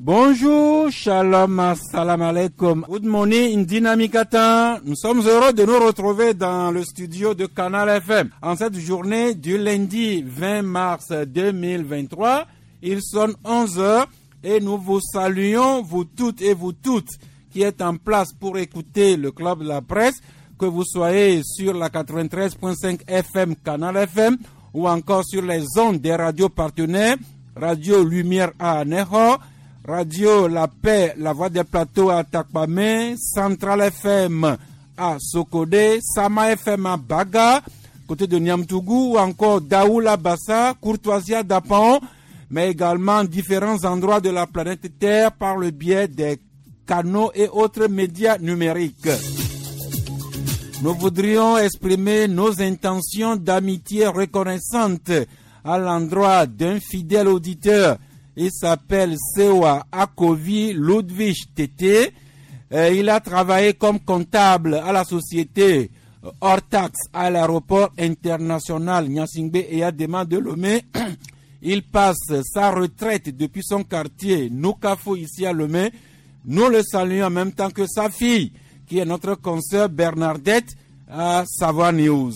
Bonjour, shalom, assalamu alaikum. Good morning, Indinamikata. Nous sommes heureux de nous retrouver dans le studio de Canal FM. En cette journée du lundi 20 mars 2023, il sonne 11h et nous vous saluons, vous toutes et vous toutes qui êtes en place pour écouter le Club de la Presse, que vous soyez sur la 93.5 FM Canal FM ou encore sur les ondes des radios partenaires, Radio Lumière à Neho, Radio La Paix, La Voix des Plateaux à Takpame, Central FM à Sokodé, Sama FM à Baga, côté de Niamtougou, ou encore Daoula Bassa, Courtoisia d'Apan, mais également différents endroits de la planète Terre par le biais des canaux et autres médias numériques. Nous voudrions exprimer nos intentions d'amitié reconnaissante à l'endroit d'un fidèle auditeur. Il s'appelle Sewa Akovi Ludwig Tété. Il a travaillé comme comptable à la société hors taxe à l'aéroport international Nyasingbe et Adema de Lomé. Il passe sa retraite depuis son quartier Noukafo ici à Lomé. Nous le saluons en même temps que sa fille, qui est notre consoeur Bernadette à Savoir News.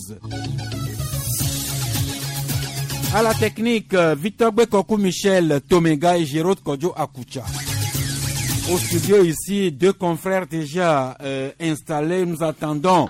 À la technique, Victor Bekoku Michel Tomega et Gérald Kodjo Akoucha. Au studio ici, deux confrères déjà installés. Nous attendons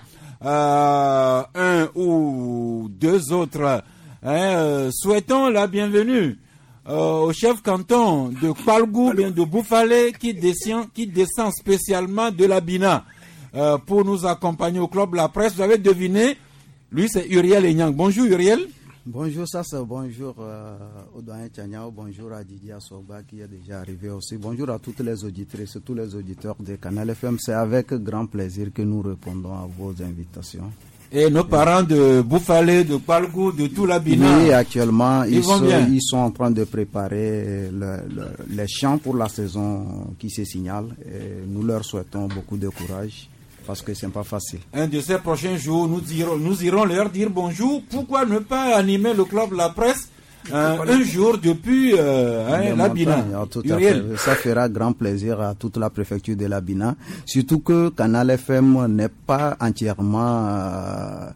un ou deux autres. Souhaitons la bienvenue au chef canton de Kwalgou, bien de Boufalé, qui descend spécialement de la Bina pour nous accompagner au Club La Presse. Vous avez deviné, lui c'est Uriel Enyang. Bonjour Uriel. Bonjour Sassa, bonjour au doyen Tchaniao, bonjour à Didier Assoba qui est déjà arrivé aussi. Bonjour à toutes les auditrices, tous les auditeurs de Canal FM. C'est avec grand plaisir que nous répondons à vos invitations. Et nos parents de Boufalé, de Kwalgou, de tout la Bina. Oui, actuellement, ils sont en train de préparer les champs pour la saison qui se signale. Et nous leur souhaitons beaucoup de courage parce que c'est pas facile. Un de ces prochains jours, nous irons leur dire bonjour. Pourquoi ne pas animer le Club La Presse un jour depuis la Bina. Ça fera grand plaisir à toute la préfecture de la Bina. Surtout que Canal FM n'est pas entièrement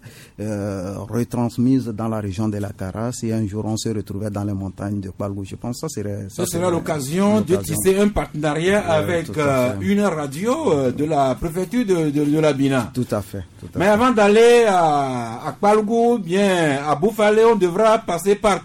retransmise dans la région de la Kara. Si un jour on se retrouvait dans les montagnes de Kwalgou, je pense que ça serait l'occasion de tisser un partenariat avec une radio de la préfecture de la Bina. Tout à fait. Mais avant d'aller à Kwalgou, bien à Boufalé, on devra passer par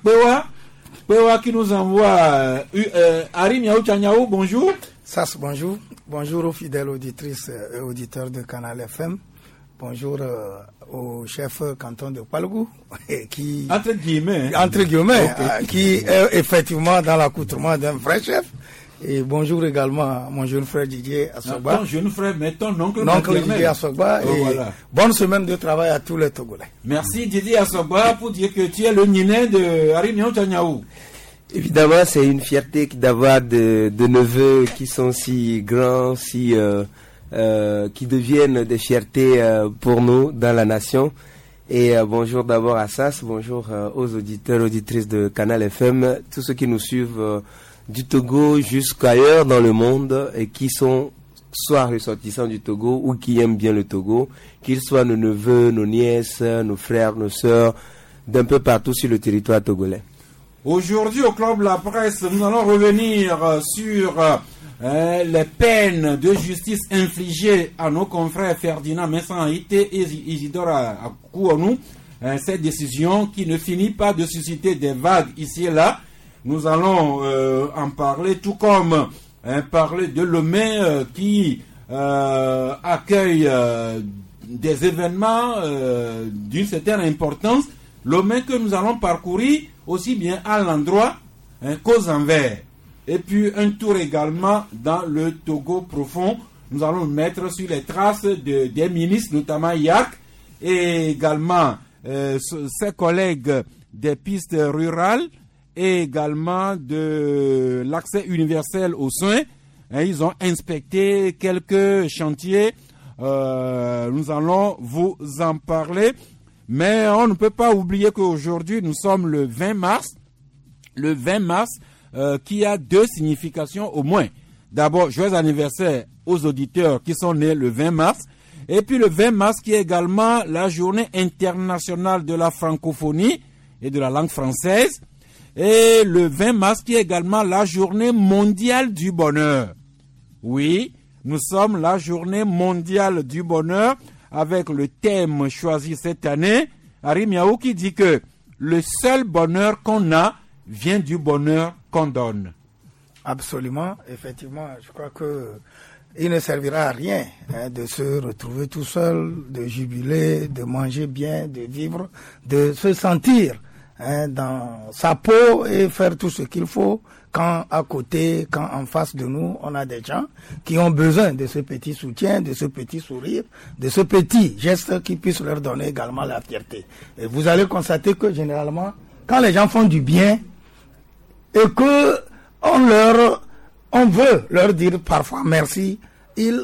Pewa qui nous envoie Ari Miaou Tchaniaou, bonjour. Sas, bonjour. Bonjour aux fidèles auditrices et auditeurs de Canal FM. Bonjour au chef canton de Kwalgou qui entre guillemets okay. Qui est effectivement dans l'accoutrement d'un vrai chef. Et bonjour également à mon jeune frère Didier Assoba. Ton jeune frère, mais ton oncle Didier Assoba. Voilà. Bonne semaine de travail à tous les Togolais. Merci Didier Assoba pour dire que tu es le niné de Ari Miaou Tchaniaou. Évidemment, c'est une fierté d'avoir de neveux qui sont si grands, qui deviennent des fiertés pour nous dans la nation. Et bonjour d'abord à Sas, bonjour aux auditeurs, auditrices de Canal FM, tous ceux qui nous suivent du Togo jusqu'ailleurs dans le monde et qui sont soit ressortissants du Togo ou qui aiment bien le Togo, qu'ils soient nos neveux, nos nièces, nos frères, nos sœurs, d'un peu partout sur le territoire togolais. Aujourd'hui au Club La Presse, nous allons revenir sur les peines de justice infligées à nos confrères Ferdinand Messan Haïté et Isidore Akouonou. Cette décision qui ne finit pas de susciter des vagues ici et là. Nous allons en parler, tout comme parler de Lomé qui accueille des événements d'une certaine importance. Lomé que nous allons parcourir aussi bien à l'endroit qu'aux envers. Et puis un tour également dans le Togo profond. Nous allons nous mettre sur les traces des ministres, notamment Yak, et également ses collègues des pistes rurales, et également de l'accès universel aux soins. Ils ont inspecté quelques chantiers. Nous allons vous en parler. Mais on ne peut pas oublier qu'aujourd'hui, nous sommes le 20 mars. Le 20 mars qui a deux significations au moins. d'abord, joyeux anniversaire aux auditeurs qui sont nés le 20 mars. Et puis le 20 mars qui est également la journée internationale de la francophonie et de la langue française. Et le 20 mars qui est également la journée mondiale du bonheur. Oui, nous sommes la journée mondiale du bonheur avec le thème choisi cette année. Harry Miaou qui dit que le seul bonheur qu'on a vient du bonheur qu'on donne. Absolument, effectivement, je crois que il ne servira à rien de se retrouver tout seul, de jubiler, de manger bien, de vivre, de se sentir dans sa peau et faire tout ce qu'il faut quand à côté, quand en face de nous, on a des gens qui ont besoin de ce petit soutien, de ce petit sourire, de ce petit geste qui puisse leur donner également la fierté. Et vous allez constater que généralement, quand les gens font du bien et que on veut leur dire parfois merci, ils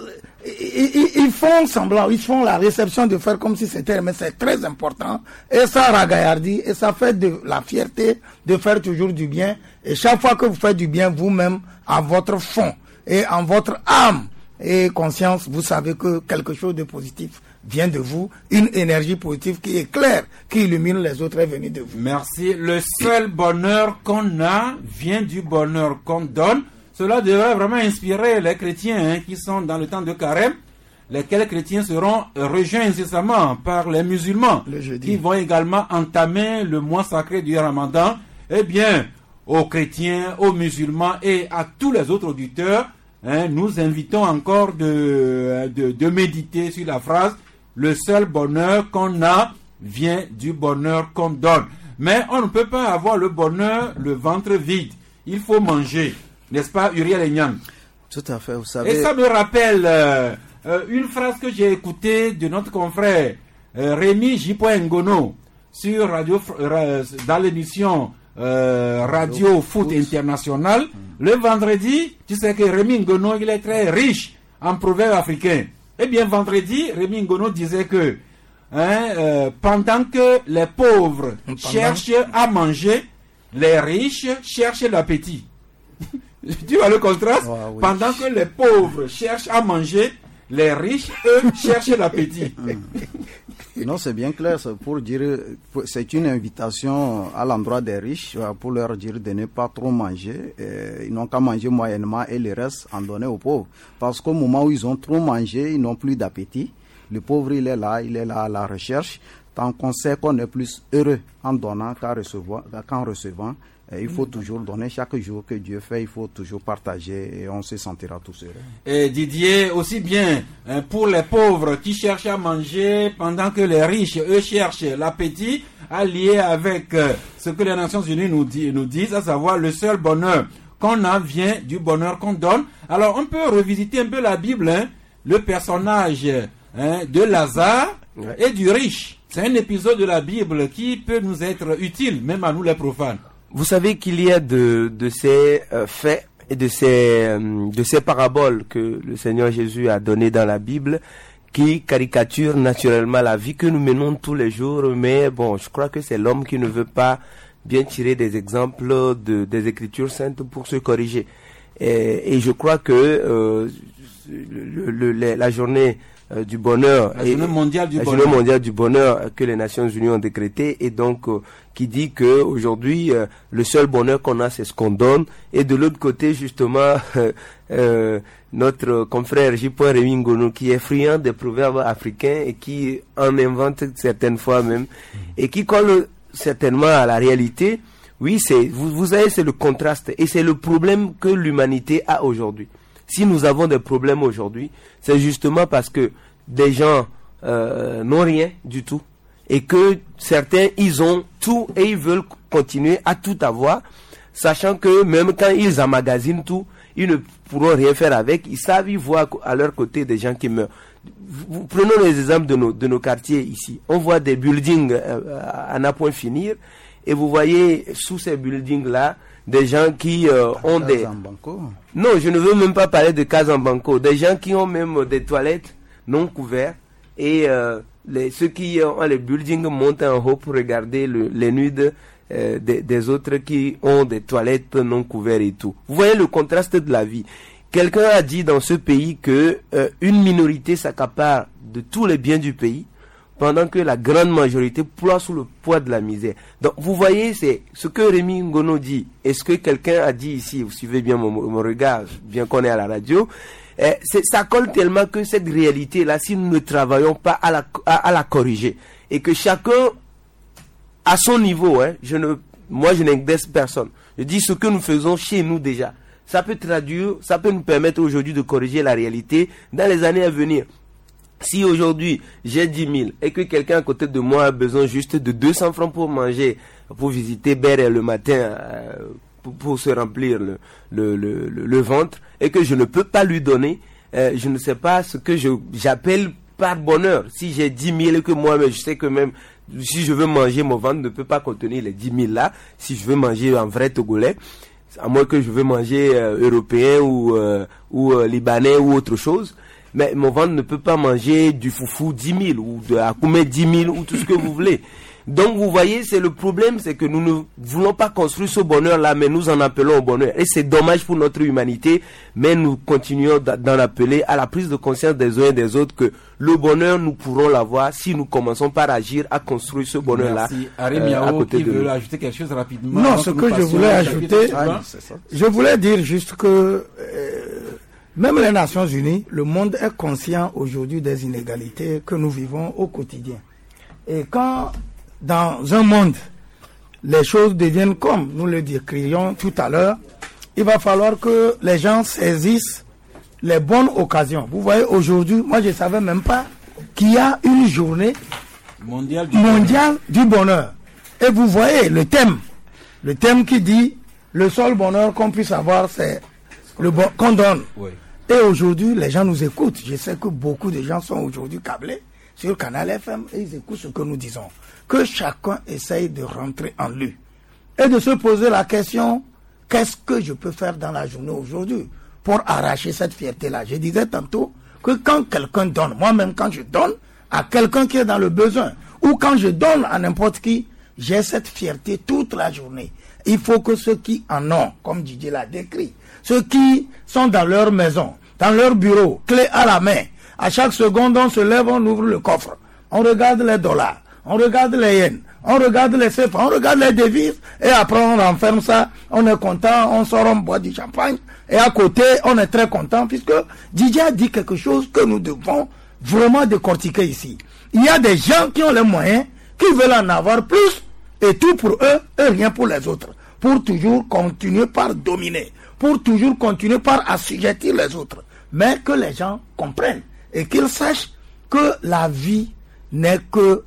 font semblant, ils font la réception de faire comme si c'était, mais c'est très important, et ça ragaillardit, et ça fait de la fierté de faire toujours du bien, et chaque fois que vous faites du bien vous-même, à votre fond, et en votre âme et conscience, vous savez que quelque chose de positif vient de vous, une énergie positive qui éclaire, qui illumine les autres est venue de vous. Merci. Le seul bonheur qu'on a vient du bonheur qu'on donne. Cela devrait vraiment inspirer les chrétiens qui sont dans le temps de carême, lesquels chrétiens seront rejoints incessamment par les musulmans, qui vont également entamer le mois sacré du Ramadan. Eh bien, aux chrétiens, aux musulmans et à tous les autres auditeurs, nous invitons encore de méditer sur la phrase « Le seul bonheur qu'on a vient du bonheur qu'on donne ». Mais on ne peut pas avoir le bonheur le ventre vide. Il faut manger. N'est-ce pas, Uriel Enyang? Tout à fait, vous savez. Et ça me rappelle une phrase que j'ai écoutée de notre confrère Rémi Jipo-Ngono sur dans l'émission Radio Foot International. Le vendredi, tu sais que Rémi Ngono, il est très riche en proverbes africains. Eh bien, vendredi, Rémi Ngono disait que pendant que les pauvres cherchent à manger, les riches cherchent l'appétit. Tu vois le contraste? Oui. Pendant que les pauvres cherchent à manger, les riches, eux, cherchent l'appétit. Non, c'est bien clair, c'est pour dire, c'est une invitation à l'endroit des riches pour leur dire de ne pas trop manger. Ils n'ont qu'à manger moyennement et le reste en donner aux pauvres. Parce qu'au moment où ils ont trop mangé, ils n'ont plus d'appétit. Le pauvre, il est là à la recherche. Tant qu'on sait qu'on est plus heureux en donnant qu'en recevant, il faut toujours donner chaque jour que Dieu fait, il faut toujours partager et on se sentira tous heureux. Et Didier, aussi bien pour les pauvres qui cherchent à manger pendant que les riches, eux, cherchent l'appétit, allié avec ce que les Nations Unies nous disent, à savoir le seul bonheur qu'on a vient du bonheur qu'on donne. Alors on peut revisiter un peu la Bible, le personnage de Lazare et du riche. C'est un épisode de la Bible qui peut nous être utile, même à nous les profanes. Vous savez qu'il y a de ces faits et de ces paraboles que le Seigneur Jésus a donné dans la Bible qui caricaturent naturellement la vie que nous menons tous les jours. Mais bon, je crois que c'est l'homme qui ne veut pas bien tirer des exemples des Écritures saintes pour se corriger. Et je crois que la journée du bonheur, la journée mondiale du bonheur que les Nations Unies ont décrété, et donc qui dit que aujourd'hui le seul bonheur qu'on a, c'est ce qu'on donne. Et de l'autre côté, justement, notre confrère Jipo Rémi Ngono, qui est friand des proverbes africains et qui en invente certaines fois même, et qui colle certainement à la réalité. Oui, vous savez, c'est le contraste, et c'est le problème que l'humanité a aujourd'hui. Si nous avons des problèmes aujourd'hui, c'est justement parce que des gens n'ont rien du tout et que certains, ils ont tout et ils veulent continuer à tout avoir, sachant que même quand ils emmagasinent tout, ils ne pourront rien faire avec. Ils savent, ils voient à leur côté des gens qui meurent. Prenons les exemples de nos quartiers ici. On voit des buildings à n'à point finir et vous voyez sous ces buildings-là des gens qui ont des... Non, je ne veux même pas parler de cases en banco. Des gens qui ont même des toilettes non couvertes et ceux qui ont les buildings montent en haut pour regarder les nudes des autres qui ont des toilettes non couvertes et tout. Vous voyez le contraste de la vie. quelqu'un a dit dans ce pays que une minorité s'accapare de tous les biens du pays, pendant que la grande majorité ploie sous le poids de la misère. Donc, vous voyez, c'est ce que Rémi Ngono dit. Est-ce que quelqu'un a dit ici, vous suivez bien mon regard, bien qu'on est à la radio, ça colle tellement que cette réalité-là, si nous ne travaillons pas à la corriger, et que chacun, à son niveau, moi je n'indexe personne. Je dis ce que nous faisons chez nous déjà. Ça peut traduire, ça peut nous permettre aujourd'hui de corriger la réalité dans les années à venir. Si aujourd'hui j'ai 10 000 et que quelqu'un à côté de moi a besoin juste de 200 francs pour manger, pour visiter Béré le matin, pour se remplir le ventre, et que je ne peux pas lui donner, je ne sais pas ce que j'appelle par bonheur. Si j'ai 10 000 et que moi-même, je sais que même si je veux manger, mon ventre ne peut pas contenir les 10 000 là, si je veux manger un vrai Togolais, à moins que je veux manger européen ou libanais ou autre chose, mais mon ventre ne peut pas manger du foufou 10 000 ou de akoumé 10 000 ou tout ce que vous voulez. Donc vous voyez, c'est le problème, c'est que nous ne voulons pas construire ce bonheur-là, mais nous en appelons au bonheur. Et c'est dommage pour notre humanité, mais nous continuons d'en appeler à la prise de conscience des uns et des autres que le bonheur, nous pourrons l'avoir si nous commençons par agir à construire ce bonheur-là. Merci. À côté qui de veut nous. ajouter quelque chose rapidement? Non, ce que je voulais ajouter, je voulais dire juste que même les Nations Unies, le monde est conscient aujourd'hui des inégalités que nous vivons au quotidien. Et quand dans un monde, les choses deviennent comme nous le décrivions tout à l'heure, il va falloir que les gens saisissent les bonnes occasions. Vous voyez, aujourd'hui, moi je ne savais même pas qu'il y a une journée mondiale du bonheur. Et vous voyez le thème qui dit le seul bonheur qu'on puisse avoir, c'est le bon qu'on donne. Oui. Et aujourd'hui, les gens nous écoutent. Je sais que beaucoup de gens sont aujourd'hui câblés sur Canal FM et ils écoutent ce que nous disons. Que chacun essaye de rentrer en lui et de se poser la question, qu'est-ce que je peux faire dans la journée aujourd'hui pour arracher cette fierté-là? Je disais tantôt que quand quelqu'un donne, moi-même quand je donne à quelqu'un qui est dans le besoin, ou quand je donne à n'importe qui, j'ai cette fierté toute la journée. Il faut que ceux qui en ont, comme Didier l'a décrit, ceux qui sont dans leur maison, dans leur bureau, clé à la main, à chaque seconde on se lève, on ouvre le coffre, on regarde les dollars, on regarde les yens, on regarde les CFA, on regarde les devises, et après on renferme ça, on est content, on sort, on boit du champagne, et à côté, on est très content, puisque Didier a dit quelque chose que nous devons vraiment décortiquer ici. Il y a des gens qui ont les moyens, qui veulent en avoir plus, et tout pour eux, et rien pour les autres, pour toujours continuer par dominer, pour toujours continuer par assujettir les autres, mais que les gens comprennent, et qu'ils sachent que la vie n'est que,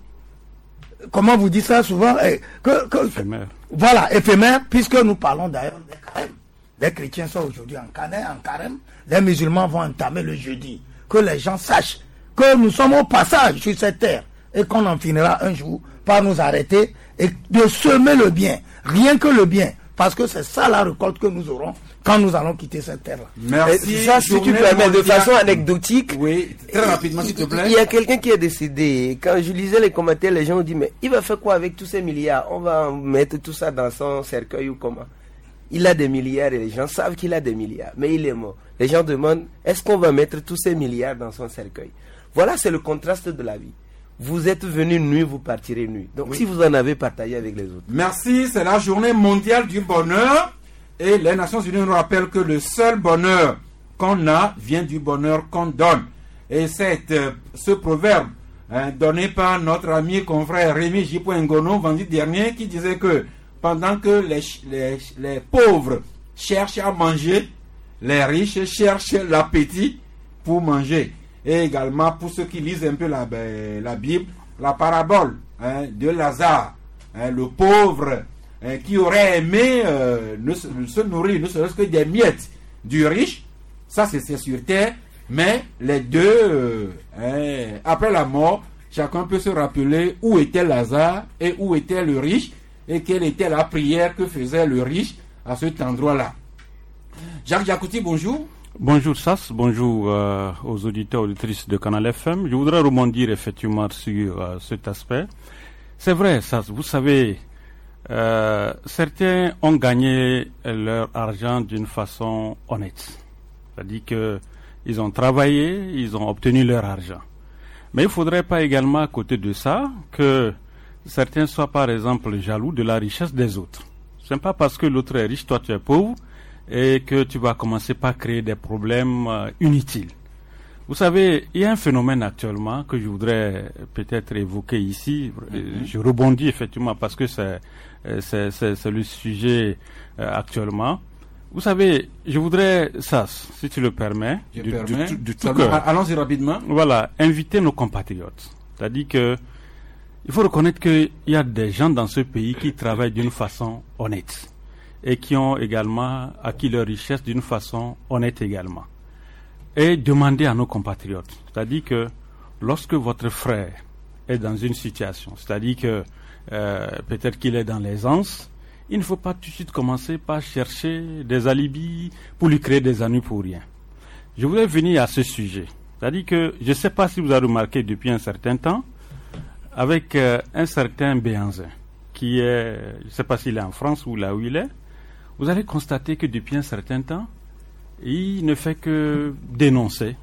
comment vous dites ça souvent, éphémère. Voilà, éphémère, puisque nous parlons d'ailleurs des carèmes. Les chrétiens sont aujourd'hui en carême, les musulmans vont entamer le jeudi. Que les gens sachent que nous sommes au passage sur cette terre et qu'on en finira un jour par nous arrêter et de semer le bien, rien que le bien, parce que c'est ça la récolte que nous aurons quand nous allons quitter cette terre-là. Merci. Ça, si tu permets, de façon anecdotique, oui, très rapidement, s'il te plaît. Il y a quelqu'un qui est décédé. Quand je lisais les commentaires, les gens ont dit, mais il va faire quoi avec tous ces milliards? On va mettre tout ça dans son cercueil ou comment? Il a des milliards et les gens savent qu'il a des milliards, mais il est mort. Les gens demandent, est-ce qu'on va mettre tous ces milliards dans son cercueil? Voilà, c'est le contraste de la vie. Vous êtes venu nu, vous partirez nu. Donc, oui, si vous en avez partagé avec les autres. Merci, c'est la journée mondiale du bonheur. Et les Nations Unies nous rappellent que le seul bonheur qu'on a vient du bonheur qu'on donne. Et ce proverbe donné par notre ami et confrère Rémi J. Ngono vendredi dernier, qui disait que pendant que les pauvres cherchent à manger, les riches cherchent l'appétit pour manger. Et également, pour ceux qui lisent un peu la Bible, la parabole de Lazare, le pauvre qui aurait aimé se nourrir, ne serait-ce que des miettes du riche, ça c'est sur terre, mais les deux, après la mort, chacun peut se rappeler où était Lazare et où était le riche, et quelle était la prière que faisait le riche à cet endroit-là. Jacques Jacouti, bonjour. Bonjour Sass, bonjour aux auditeurs et auditrices de Canal FM. Je voudrais rebondir effectivement sur cet aspect. C'est vrai Sass, vous savez, certains ont gagné leur argent d'une façon honnête. C'est-à-dire qu'ils ont travaillé, ils ont obtenu leur argent. Mais il ne faudrait pas également, à côté de ça, que certains soient par exemple jaloux de la richesse des autres. Ce n'est pas parce que l'autre est riche, toi tu es pauvre, et que tu vas commencer par créer des problèmes inutiles. Vous savez, il y a un phénomène actuellement que je voudrais peut-être évoquer ici. Je rebondis effectivement parce que c'est le sujet actuellement. Vous savez, je voudrais, si tu le permets, du tout cœur. Allons-y rapidement. Voilà, inviter nos compatriotes. C'est-à-dire que il faut reconnaître qu'il y a des gens dans ce pays qui travaillent d'une façon honnête et qui ont également acquis leur richesse d'une façon honnête également. Et demander à nos compatriotes, c'est-à-dire que lorsque votre frère est dans une situation, c'est-à-dire que peut-être qu'il est dans l'aisance, il ne faut pas tout de suite commencer par chercher des alibis pour lui créer des ennuis pour rien. Je voulais venir à ce sujet. C'est-à-dire que je ne sais pas si vous avez remarqué depuis un certain temps, avec un certain Béhanzin, qui est, je ne sais pas s'il est en France ou là où il est, vous allez constater que depuis un certain temps, il ne fait que dénoncer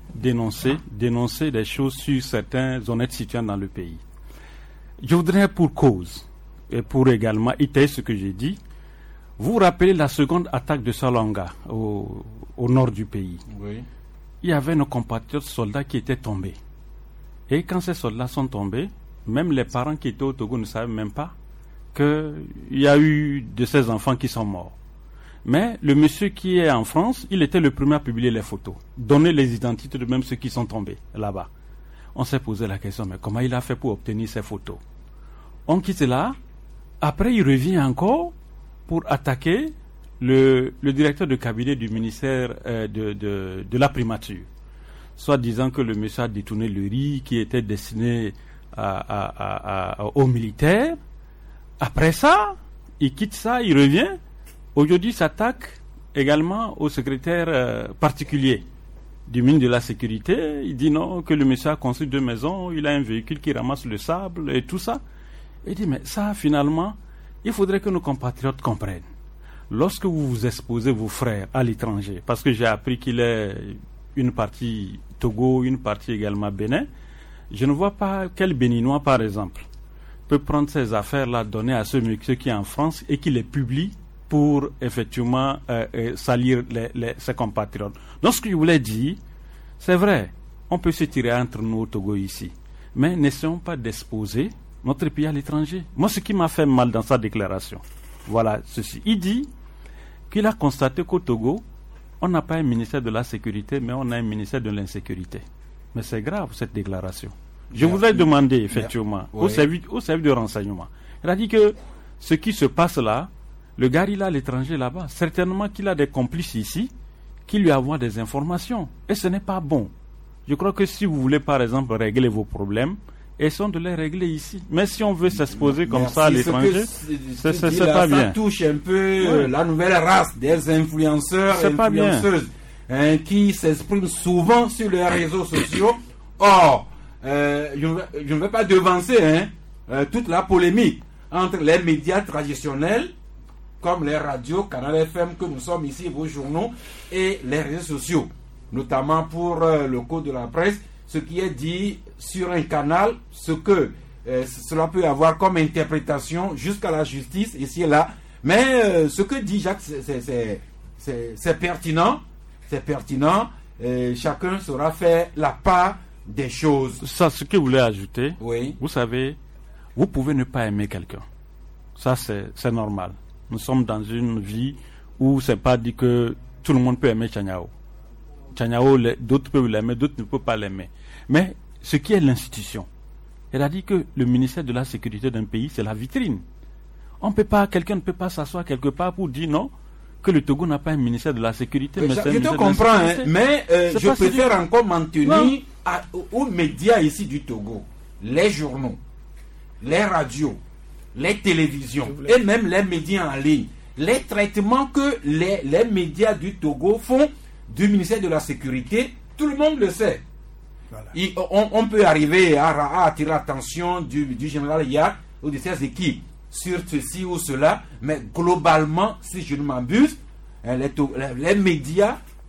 des choses sur certains honnêtes citoyens dans le pays. Je voudrais pour cause, et pour également étayer ce que j'ai dit, vous rappelez la seconde attaque de Salonga au nord du pays. Oui. Il y avait nos compatriotes soldats qui étaient tombés. Et quand ces soldats sont tombés, même les parents qui étaient au Togo ne savaient même pas qu'il y a eu de ces enfants qui sont morts. Mais le monsieur qui est en France, il était le premier à publier les photos, donner les identités de même ceux qui sont tombés là-bas. On s'est posé la question, mais comment il a fait pour obtenir ces photos? On quitte là, après il revient encore pour attaquer le directeur de cabinet du ministère de la primature, soit disant que le monsieur a détourné le riz qui était destiné aux militaires. Après ça, il quitte ça, il revient. Aujourd'hui, s'attaque également au secrétaire particulier du ministre de la Sécurité. Il dit non, que le monsieur a construit 2 maisons, il a un véhicule qui ramasse le sable et tout ça. Il dit, mais ça, finalement, il faudrait que nos compatriotes comprennent. Lorsque vous vous exposez vos frères à l'étranger, parce que j'ai appris qu'il est une partie Togo, une partie également Bénin, je ne vois pas quel Béninois, par exemple, peut prendre ces affaires-là, donner à ceux qui est en France et qui les publie pour effectivement salir ses compatriotes. Donc ce que je voulais dire, c'est vrai, on peut se tirer entre nous au Togo ici, mais n'essayons pas d'exposer notre pays à l'étranger. Moi, ce qui m'a fait mal dans sa déclaration, voilà ceci. Il dit qu'il a constaté qu'au Togo, on n'a pas un ministère de la sécurité, mais on a un ministère de l'insécurité. Mais c'est grave cette déclaration. Je voudrais demander effectivement au service de renseignement. Il a dit que ce qui se passe là, le gars il est à l'étranger là-bas, certainement qu'il a des complices ici qui lui envoient des informations. Et ce n'est pas bon. Je crois que si vous voulez par exemple régler vos problèmes, essayons de les régler ici. Mais si on veut s'exposer comme ça à l'étranger, c'est pas bien. Ça touche un peu la nouvelle race des influenceurs et influenceuses qui s'expriment souvent sur les réseaux sociaux. Or, je ne vais pas devancer toute la polémique entre les médias traditionnels comme les radios, Canal FM que nous sommes ici, vos journaux, et les réseaux sociaux, notamment pour le code de la presse, ce qui est dit sur un canal, ce que cela peut avoir comme interprétation jusqu'à la justice, ici et là. Mais ce que dit Jacques, c'est pertinent, chacun saura faire la part des choses. Ça, ce que vous voulez ajouter, oui. Vous savez, vous pouvez ne pas aimer quelqu'un. Ça, c'est normal. Nous sommes dans une vie où c'est pas dit que tout le monde peut aimer Tchaniao. Tchaniao, d'autres peuvent l'aimer, d'autres ne peuvent pas l'aimer. Mais ce qui est l'institution, elle a dit que le ministère de la Sécurité d'un pays, c'est la vitrine. Quelqu'un ne peut pas s'asseoir quelque part pour dire non, que le Togo n'a pas un ministère de la Sécurité. Mais je te comprends, mais je préfère encore m'en tenir aux médias ici du Togo, les journaux, les radios, les télévisions et même les médias en ligne. Les traitements que les médias du Togo font du ministère de la Sécurité, tout le monde le sait. Voilà. On peut arriver à attirer l'attention du général Yad ou de ses équipes sur ceci ou cela, mais globalement, si je ne m'abuse, les médias,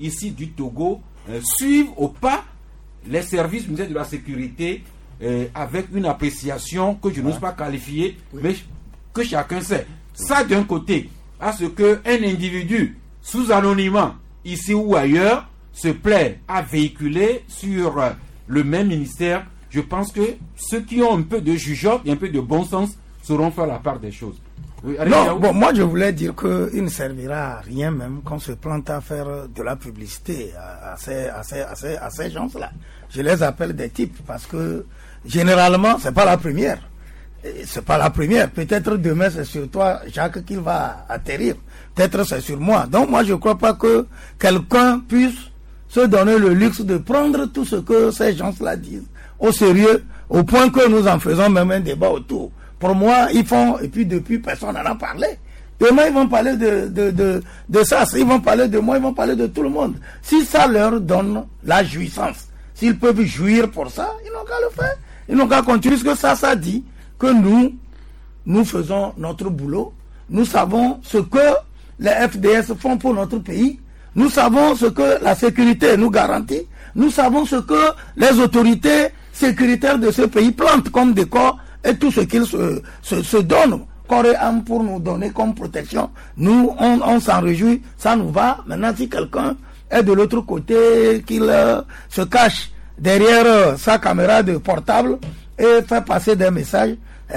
ici du Togo suivent au pas les services du ministère de la Sécurité avec une appréciation que je n'ose pas qualifier, mais que chacun sait. Ça d'un côté, à ce qu'un individu sous anonymat, ici ou ailleurs, se plaît à véhiculer sur le même ministère, je pense que ceux qui ont un peu de jugeote et un peu de bon sens sauront faire la part des choses. Oui, non, bon, moi je voulais dire qu'il ne servira à rien même qu'on se plante à faire de la publicité à ces gens-là. Je les appelle des types parce que généralement c'est pas la première. C'est pas la première. Peut-être demain c'est sur toi, Jacques, qu'il va atterrir. Peut-être c'est sur moi. Donc moi je crois pas que quelqu'un puisse se donner le luxe de prendre tout ce que ces gens-là disent au sérieux, au point que nous en faisons même un débat autour. Pour moi, ils font, et puis depuis, personne n'en a parlé. Demain, ils vont parler de ça, ils vont parler de moi, ils vont parler de tout le monde. Si ça leur donne la jouissance, s'ils peuvent jouir pour ça, ils n'ont qu'à le faire. Ils n'ont qu'à continuer, parce que ça dit que nous faisons notre boulot. Nous savons ce que les FDS font pour notre pays. Nous savons ce que la sécurité nous garantit. Nous savons ce que les autorités sécuritaires de ce pays plantent comme décor et tout ce qu'ils se donnent corps et âme pour nous donner comme protection. Nous, on s'en réjouit, ça nous va. Maintenant, si quelqu'un est de l'autre côté, qu'il se cache derrière sa caméra de portable et fait passer des messages,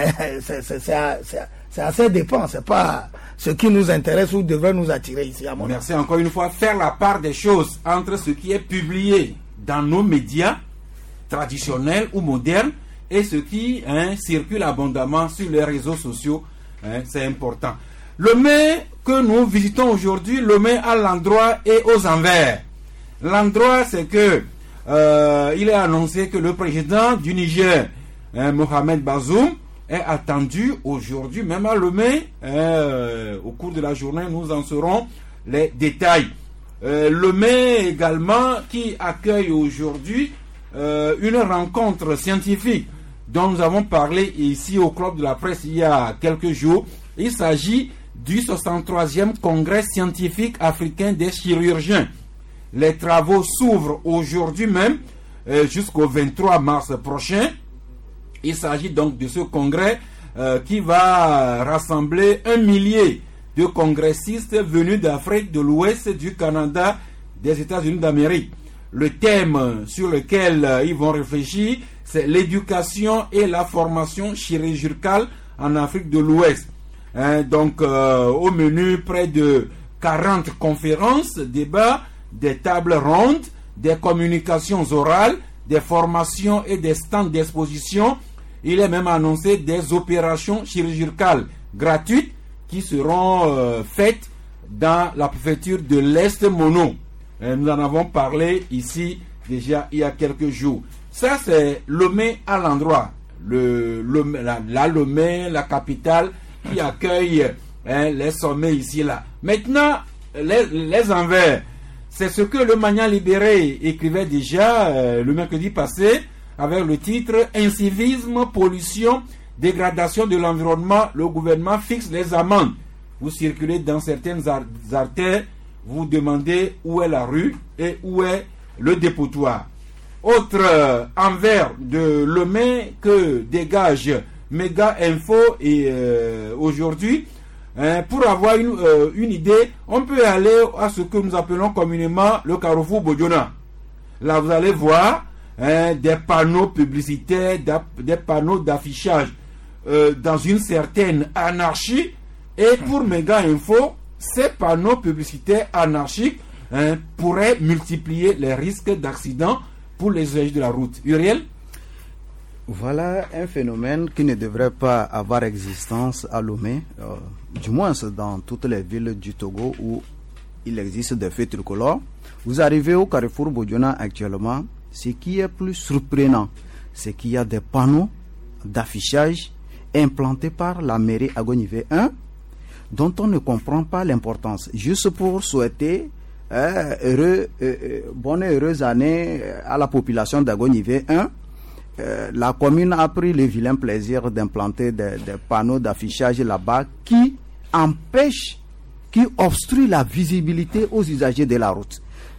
c'est assez dépend. C'est pas ce qui nous intéresse ou devrait nous attirer ici à mon avis. Merci encore une fois. Faire la part des choses entre ce qui est publié dans nos médias traditionnels ou modernes et ce qui circule abondamment sur les réseaux sociaux, c'est important. Lomé que nous visitons aujourd'hui, Lomé à l'endroit et aux envers. L'endroit, c'est que il est annoncé que le président du Niger, Mohamed Bazoum, est attendu aujourd'hui, même à Lomé. Au cours de la journée, nous en saurons les détails. Lomé également qui accueille aujourd'hui une rencontre scientifique dont nous avons parlé ici au Club de la Presse il y a quelques jours. Il s'agit du 63e Congrès scientifique africain des chirurgiens. Les travaux s'ouvrent aujourd'hui même jusqu'au 23 mars prochain. Il s'agit donc de ce congrès qui va rassembler 1 millier de congressistes venus d'Afrique de l'Ouest, du Canada, des États-Unis d'Amérique. Le thème sur lequel ils vont réfléchir, c'est l'éducation et la formation chirurgicale en Afrique de l'Ouest. Donc, au menu, près de 40 conférences, débats, des tables rondes, des communications orales, des formations et des stands d'exposition. Il est même annoncé des opérations chirurgicales gratuites qui seront faites dans la préfecture de l'Est Mono. Nous en avons parlé ici déjà il y a quelques jours. Ça, c'est Lomé à l'endroit. La Lomé, la capitale qui accueille les sommets ici et là. Maintenant, les envers. C'est ce que le Magnan Libéré écrivait déjà le mercredi passé avec le titre « Incivisme, pollution, dégradation de l'environnement, le gouvernement fixe les amendes ». Vous circulez dans certaines artères, vous demandez où est la rue et où est le dépotoir. Autre envers de Lomé que dégage Méga Info et aujourd'hui, pour avoir une idée, on peut aller à ce que nous appelons communément le carrefour Bodiona. Là, vous allez voir des panneaux publicitaires, des panneaux d'affichage dans une certaine anarchie. Et pour Méga Info, ces panneaux publicitaires anarchiques pourraient multiplier les risques d'accidents pour les usagers de la route. Uriel? Voilà un phénomène qui ne devrait pas avoir existence à Lomé, du moins dans toutes les villes du Togo où il existe des feux tricolores. Vous arrivez au carrefour Bodiona actuellement, ce qui est plus surprenant, c'est qu'il y a des panneaux d'affichage implantés par la mairie Agonivé 1, dont on ne comprend pas l'importance, juste pour souhaiter bonne et heureuse année à la population d'Agonivé 1. La commune a pris le vilain plaisir d'implanter des panneaux d'affichage là-bas qui empêchent, qui obstruent la visibilité aux usagers de la route.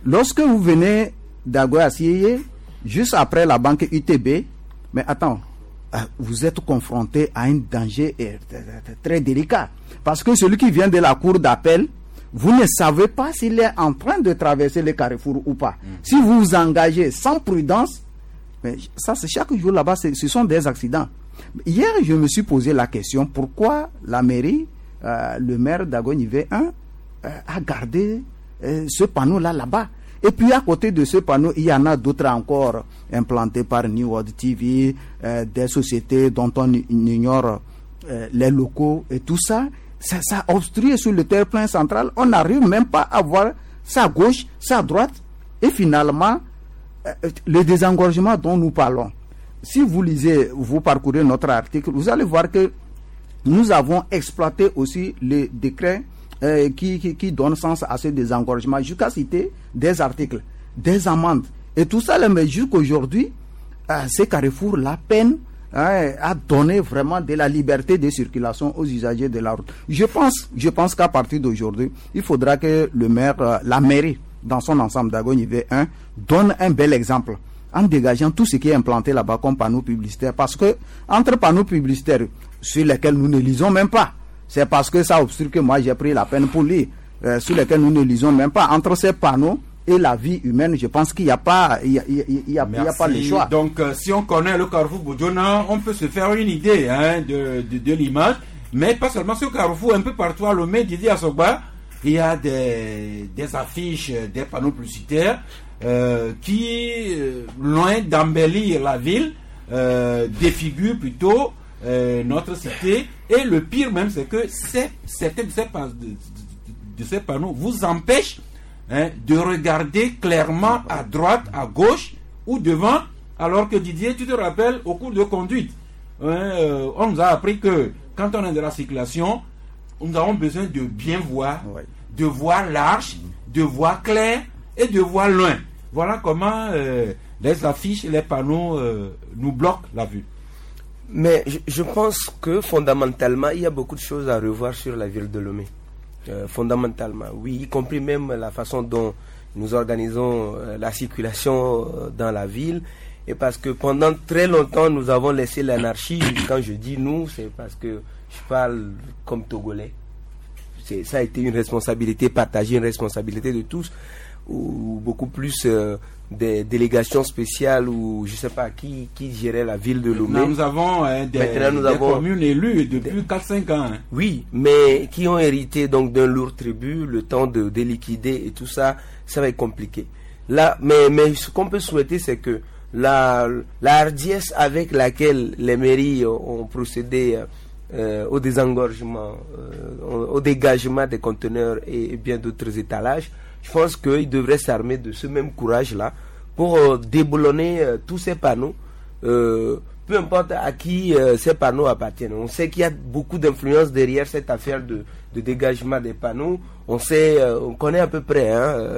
lorsque vous venez d'Agoyassié, juste après la banque UTB, mais attends, vous êtes confronté à un danger très délicat. Parce que celui qui vient de la cour d'appel, vous ne savez pas s'il est en train de traverser le carrefour ou pas. Si vous vous engagez sans prudence, mais ça c'est chaque jour là-bas, ce sont des accidents. Hier, je me suis posé la question, pourquoi la mairie, le maire d'Agonivé 1, a gardé ce panneau là-bas. Et puis à côté de ce panneau, il y en a d'autres encore implantés par New World TV, des sociétés dont on ignore les locaux et tout ça. Ça obstrue sur le terre-plein central. On n'arrive même pas à voir sa gauche, sa droite. Et finalement, le désengorgement dont nous parlons. Si vous lisez, vous parcourez notre article, vous allez voir que nous avons exploité aussi les décrets qui donnent sens à ce désengorgement, jusqu'à citer des articles, des amendes. Et tout ça, mais jusqu'aujourd'hui, ces carrefours, la peine à donner vraiment de la liberté de circulation aux usagers de la route. Je pense qu'à partir d'aujourd'hui, il faudra que le maire, la mairie, dans son ensemble d'Agonivé 1, donne un bel exemple en dégageant tout ce qui est implanté là-bas comme panneaux publicitaires. Parce que entre panneaux publicitaires sur lesquels nous ne lisons même pas, c'est parce que ça obstrue que moi j'ai pris la peine pour lire, sur lesquels nous ne lisons même pas. Entre ces panneaux et la vie humaine, je pense qu'il n'y a pas, il y a pas le choix. Donc, si on connaît le carrefour Budjona, on peut se faire une idée de l'image. Mais pas seulement ce carrefour, un peu partout à Lomé, Didier Assogba, il y a des affiches, des panneaux publicitaires qui, loin d'embellir la ville, défigurent plutôt notre cité. Et le pire même, c'est que certains de ces panneaux vous empêchent de regarder clairement à droite, à gauche ou devant, alors que Didier, tu te rappelles, au cours de conduite, on nous a appris que quand on est dans la circulation, nous avons besoin de bien voir, de voir large, de voir clair et de voir loin. Voilà comment les affiches, les panneaux nous bloquent la vue. Mais je pense que fondamentalement, il y a beaucoup de choses à revoir sur la ville de Lomé. Fondamentalement, oui, y compris même la façon dont nous organisons la circulation dans la ville. Et parce que pendant très longtemps, nous avons laissé l'anarchie. Quand je dis nous, c'est parce que je parle comme Togolais. Ça a été une responsabilité partagée, une responsabilité de tous, ou beaucoup plus des délégations spéciales ou je ne sais pas qui gérait la ville de Lomé. Nous avons des communes élues depuis 4-5 ans. Oui, mais qui ont hérité donc d'un lourd tribut, le temps de liquider et tout ça, ça va être compliqué. Là, mais ce qu'on peut souhaiter, c'est que la hardiesse avec laquelle les mairies ont procédé au désengorgement, au dégagement des conteneurs et bien d'autres étalages, je pense qu'ils devraient s'armer de ce même courage-là pour déboulonner tous ces panneaux, peu importe à qui ces panneaux appartiennent. On sait qu'il y a beaucoup d'influence derrière cette affaire de dégagement des panneaux. On connaît à peu près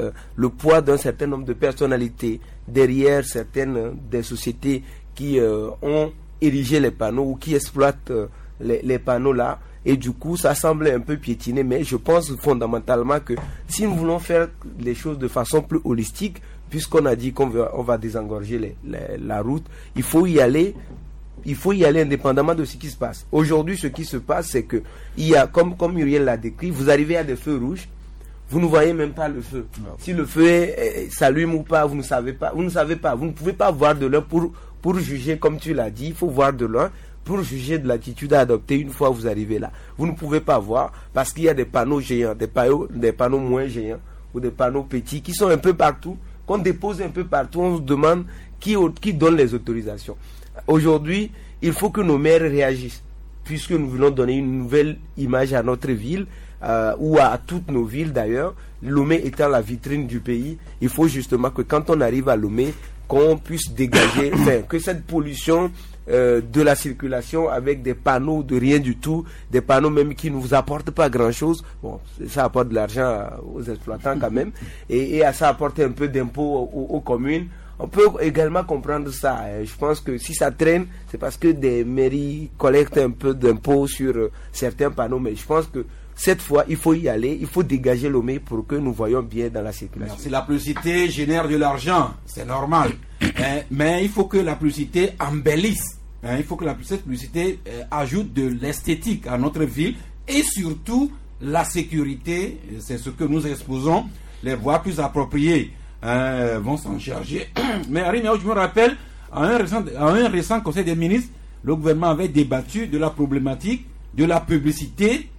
le poids d'un certain nombre de personnalités derrière certaines des sociétés qui ont érigé les panneaux ou qui exploitent les panneaux là. Et du coup, ça semble un peu piétiné, mais je pense fondamentalement que si nous voulons faire les choses de façon plus holistique, puisqu'on a dit qu'on va désengorger la route, il faut y aller indépendamment de ce qui se passe. Aujourd'hui, ce qui se passe, c'est que il y a, comme Muriel l'a décrit, vous arrivez à des feux rouges, vous ne voyez même pas le feu. Non. Si le feu s'allume ou pas, vous ne savez pas. Vous ne pouvez pas voir de loin pour juger, comme tu l'as dit, il faut voir de loin. Pour juger de l'attitude à adopter une fois vous arrivez là. Vous ne pouvez pas voir parce qu'il y a des panneaux géants, des panneaux moins géants ou des panneaux petits qui sont un peu partout, qu'on dépose un peu partout. On se demande qui donne les autorisations. Aujourd'hui, il faut que nos maires réagissent puisque nous voulons donner une nouvelle image à notre ville ou à toutes nos villes d'ailleurs. Lomé étant la vitrine du pays, il faut justement que quand on arrive à Lomé, qu'on puisse dégager, que cette pollution de la circulation avec des panneaux de rien du tout, des panneaux même qui ne vous apportent pas grand chose, bon, ça apporte de l'argent aux exploitants quand même, et ça apporte un peu d'impôts aux communes. On peut également comprendre ça. Je pense que si ça traîne, c'est parce que des mairies collectent un peu d'impôts sur certains panneaux. Mais je pense que cette fois, il faut y aller, il faut dégager Lomé pour que nous voyons bien dans la circulation. Si la publicité génère de l'argent, c'est normal. Mais il faut que la publicité embellisse. Il faut que cette publicité ajoute de l'esthétique à notre ville et surtout la sécurité. C'est ce que nous exposons. Les voies plus appropriées vont s'en charger. Mais Arimeo, je me rappelle, à un récent conseil des ministres, le gouvernement avait débattu de la problématique de la publicité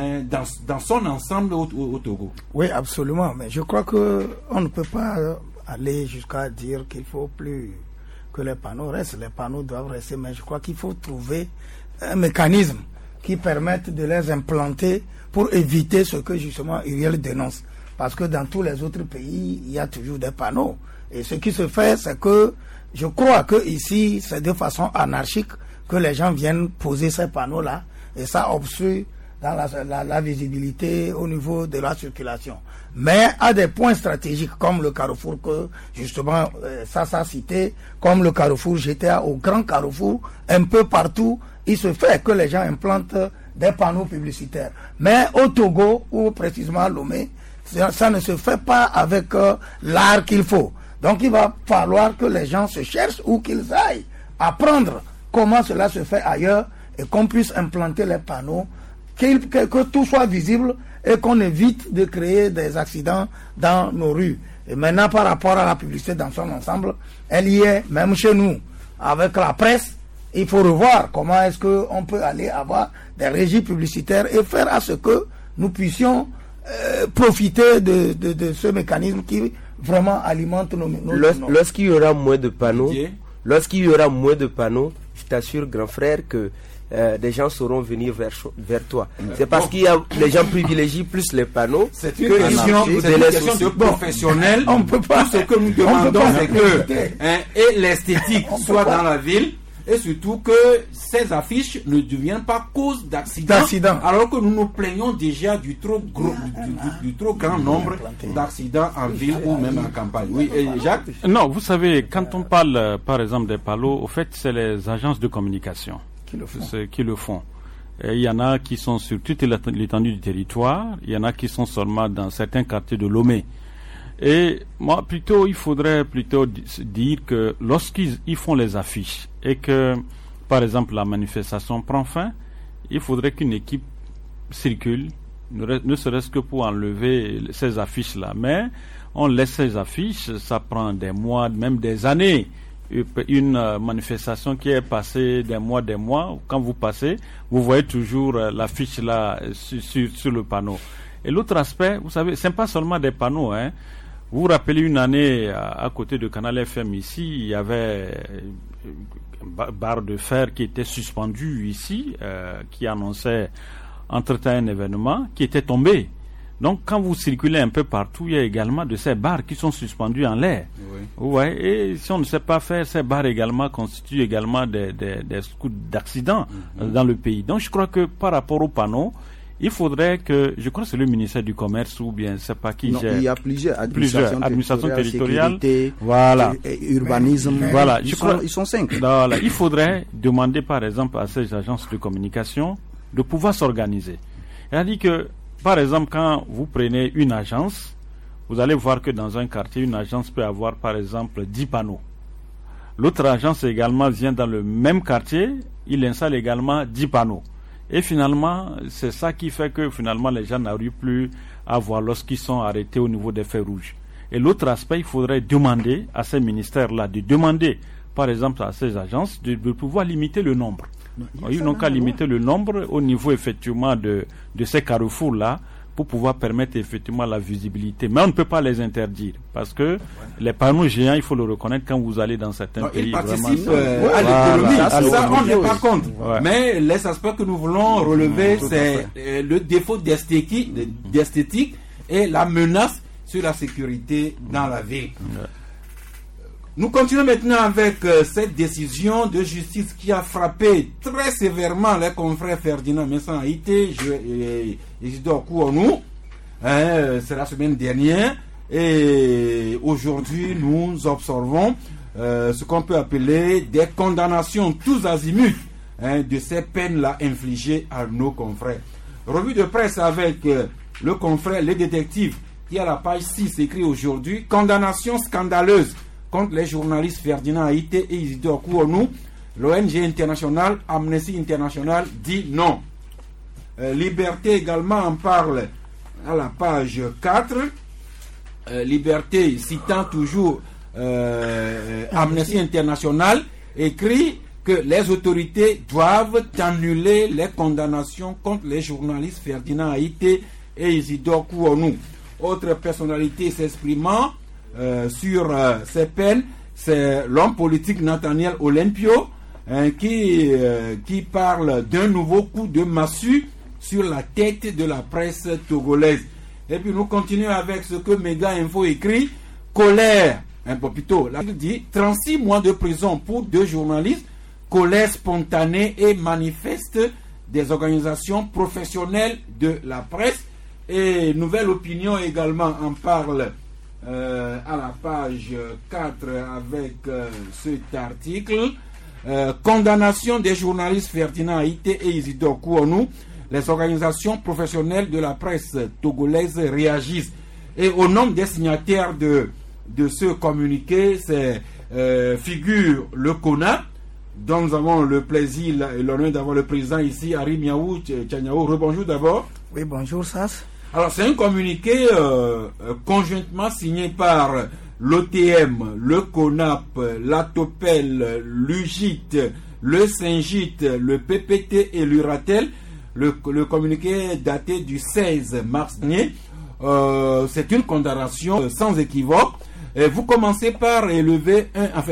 dans son ensemble au Togo. Oui, absolument. Mais je crois qu'on ne peut pas aller jusqu'à dire qu'il faut plus que les panneaux restent. Les panneaux doivent rester, mais je crois qu'il faut trouver un mécanisme qui permette de les implanter pour éviter ce que justement Uriel dénonce. Parce que dans tous les autres pays, il y a toujours des panneaux. Et ce qui se fait, c'est que je crois que ici, c'est de façon anarchique que les gens viennent poser ces panneaux-là. Et ça obstrue dans la visibilité au niveau de la circulation. Mais à des points stratégiques, comme le carrefour que justement ça cité, comme le carrefour GTA, au grand carrefour, un peu partout, il se fait que les gens implantent des panneaux publicitaires. Mais au Togo, ou précisément à Lomé, ça ne se fait pas avec l'art qu'il faut. Donc il va falloir que les gens se cherchent ou qu'ils aillent apprendre comment cela se fait ailleurs et qu'on puisse implanter les panneaux, que tout soit visible et qu'on évite de créer des accidents dans nos rues. Et maintenant, par rapport à la publicité dans son ensemble, elle y est, même chez nous, avec la presse. Il faut revoir comment est-ce qu'on peut aller avoir des régies publicitaires et faire à ce que nous puissions profiter de ce mécanisme qui vraiment alimente nos Lorsqu'il y aura moins de panneaux, je t'assure, grand frère, que des gens sauront venir vers toi. C'est parce qu'il y a les gens privilégient plus les panneaux. C'est une question de professionnels. On peut pas. Tout ce que nous demandons, c'est que et l'esthétique soit dans la ville. Et surtout que ces affiches ne deviennent pas cause d'accidents, alors que nous nous plaignons déjà du trop grand nombre d'accidents en ville ou même en campagne. Oui, et Jacques? Non, vous savez, quand on parle par exemple des panneaux, au fait, c'est les agences de communication qui le font. Et il y en a qui sont sur toute l'étendue du territoire, il y en a qui sont seulement dans certains quartiers de Lomé. Et moi, il faudrait dire que lorsqu'ils font les affiches et que, par exemple, la manifestation prend fin, il faudrait qu'une équipe circule, ne serait-ce que pour enlever ces affiches-là. Mais on laisse ces affiches, ça prend des mois, même des années. Une manifestation qui est passée des mois, quand vous passez, vous voyez toujours l'affiche là sur le panneau. Et l'autre aspect, vous savez, c'est pas seulement des panneaux, hein. Vous vous rappelez une année à côté de Canal FM ici, il y avait une barre de fer qui était suspendue ici, qui annonçait entre-temps un événement qui était tombé. Donc quand vous circulez un peu partout, il y a également de ces barres qui sont suspendues en l'air. Oui. Ouais, et si on ne sait pas faire, ces barres également constituent également des scouts d'accidents dans le pays. Donc je crois que par rapport aux panneaux, il faudrait que, je crois que c'est le ministère du Commerce ou bien, c'est pas qui gère. Il y a plusieurs administrations territoriales, voilà, urbanisme, voilà. Ils sont 5. Voilà. Il faudrait demander par exemple à ces agences de communication de pouvoir s'organiser. C'est-à-dire que, par exemple, quand vous prenez une agence, vous allez voir que dans un quartier, une agence peut avoir par exemple 10 panneaux. L'autre agence également vient dans le même quartier, il installe également 10 panneaux. Et finalement, c'est ça qui fait que finalement les gens n'arrivent plus à voir lorsqu'ils sont arrêtés au niveau des feux rouges. Et l'autre aspect, il faudrait demander à ces ministères-là, de demander par exemple à ces agences de pouvoir limiter le nombre. Ils n'ont qu'à limiter le nombre au niveau effectivement de ces carrefours-là pour pouvoir permettre effectivement la visibilité. Mais on ne peut pas les interdire parce que les panneaux géants, il faut le reconnaître quand vous allez dans certains pays. Ils participent à l'économie, ça on n'est pas contre. Ouais. Mais les aspects que nous voulons relever, c'est le défaut d'esthétique et la menace sur la sécurité dans la ville. Ouais. Nous continuons maintenant avec cette décision de justice qui a frappé très sévèrement les confrères Ferdinand Messan Haïté et Isidore Kouonou. C'est la semaine dernière. Et aujourd'hui, nous observons ce qu'on peut appeler des condamnations tous azimuts de ces peines-là infligées à nos confrères. Revue de presse avec le confrère, les détectives, qui à la page 6 écrit aujourd'hui: condamnation scandaleuse contre les journalistes Ferdinand Haïté et Isidore Kouonou. L'ONG internationale Amnesty International dit non. Liberté également en parle à la page 4. Liberté, citant toujours Amnesty International, écrit que les autorités doivent annuler les condamnations contre les journalistes Ferdinand Haïté et Isidore Kouonou. Autre personnalité s'exprimant sur ces peines, c'est l'homme politique Nathaniel Olympio, qui parle d'un nouveau coup de massue sur la tête de la presse togolaise. Et puis nous continuons avec ce que Méga Info écrit: colère, un peu plus tôt, là il dit 36 mois de prison pour 2 journalistes, colère spontanée et manifeste des organisations professionnelles de la presse. Et Nouvelle Opinion également en parle à la page 4 avec cet article. Condamnation des journalistes Ferdinand Haïté et Isidore Kouonou. Les organisations professionnelles de la presse togolaise réagissent. Et au nombre des signataires de ce communiqué, figure le CONAP, dont nous avons le plaisir et l'honneur d'avoir le président ici, Harry Miaou Tchaniao. Rebonjour d'abord. Oui, bonjour Sas. Alors c'est un communiqué conjointement signé par l'OTM, le CONAP, l'ATOPEL, l'UGIT, le SYNGIT, le PPT et l'URATEL. Le communiqué est daté du 16 mars dernier. C'est une condamnation sans équivoque. Et vous commencez par soulever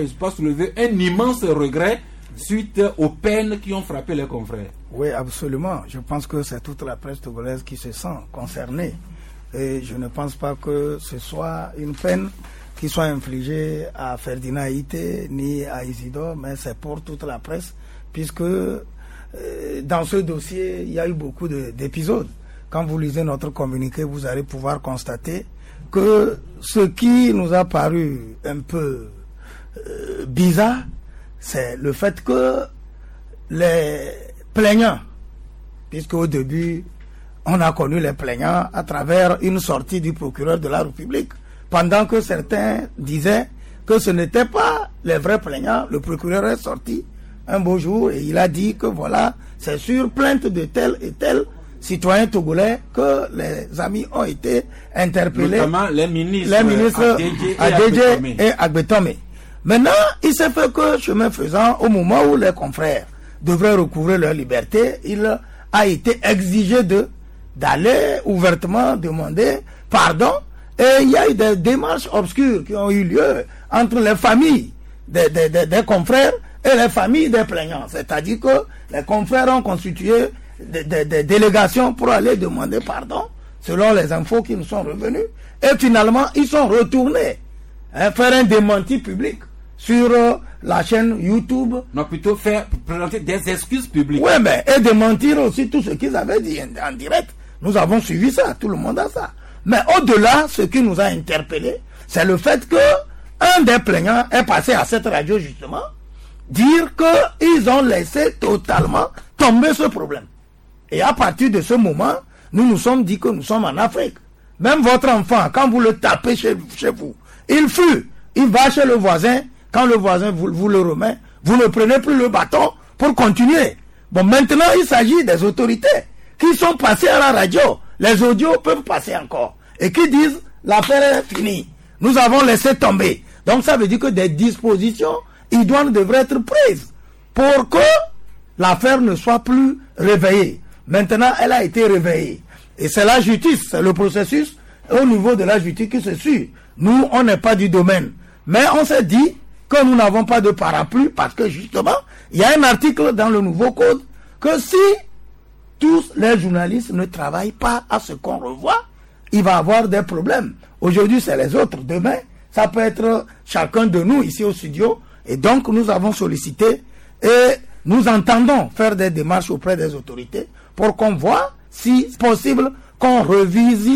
un immense regret suite aux peines qui ont frappé les confrères. Oui, absolument. Je pense que c'est toute la presse togolaise qui se sent concernée. Et je ne pense pas que ce soit une peine qui soit infligée à Ferdinand Haïté ni à Isidore, mais c'est pour toute la presse, puisque dans ce dossier, il y a eu beaucoup d'épisodes. Quand vous lisez notre communiqué, vous allez pouvoir constater que ce qui nous a paru un peu bizarre, c'est le fait que les plaignants, puisque au début, on a connu les plaignants à travers une sortie du procureur de la République, pendant que certains disaient que ce n'était pas les vrais plaignants. Le procureur est sorti un beau jour et il a dit que voilà, c'est sur plainte de tel et tel citoyen togolais que les amis ont été interpellés. Notamment les ministres Adedje et Agbetome. Maintenant, il s'est fait que, chemin faisant, au moment où les confrères devraient recouvrer leur liberté, il a été exigé d'aller ouvertement demander pardon. Et il y a eu des démarches obscures qui ont eu lieu entre les familles des confrères et les familles des plaignants. C'est-à-dire que les confrères ont constitué des délégations pour aller demander pardon, selon les infos qui nous sont revenues. Et finalement, ils sont retournés faire un démenti public sur la chaîne YouTube. Non, plutôt présenter des excuses publiques. Oui, mais et démentir aussi tout ce qu'ils avaient dit en direct. Nous avons suivi ça, tout le monde a ça. Mais au-delà, ce qui nous a interpellés, c'est le fait que un des plaignants est passé à cette radio justement dire qu'ils ont laissé totalement tomber ce problème. Et à partir de ce moment, nous nous sommes dit que nous sommes en Afrique. Même votre enfant, quand vous le tapez chez vous, il va chez le voisin, quand le voisin vous le remet, vous ne prenez plus le bâton pour continuer. Bon, maintenant, il s'agit des autorités qui sont passées à la radio. Les audios peuvent passer encore. Et qui disent, l'affaire est finie. Nous avons laissé tomber. Donc ça veut dire que des dispositions idoines devraient être prises pour que l'affaire ne soit plus réveillée. Maintenant, elle a été réveillée. Et c'est la justice, c'est le processus au niveau de la justice qui se suit. Nous, on n'est pas du domaine. Mais on s'est dit que nous n'avons pas de parapluie parce que justement, il y a un article dans le nouveau code que si tous les journalistes ne travaillent pas à ce qu'on revoit, il va y avoir des problèmes. Aujourd'hui, c'est les autres. Demain, ça peut être chacun de nous ici au studio. Et donc, nous avons sollicité et nous entendons faire des démarches auprès des autorités pour qu'on voit si possible qu'on revisite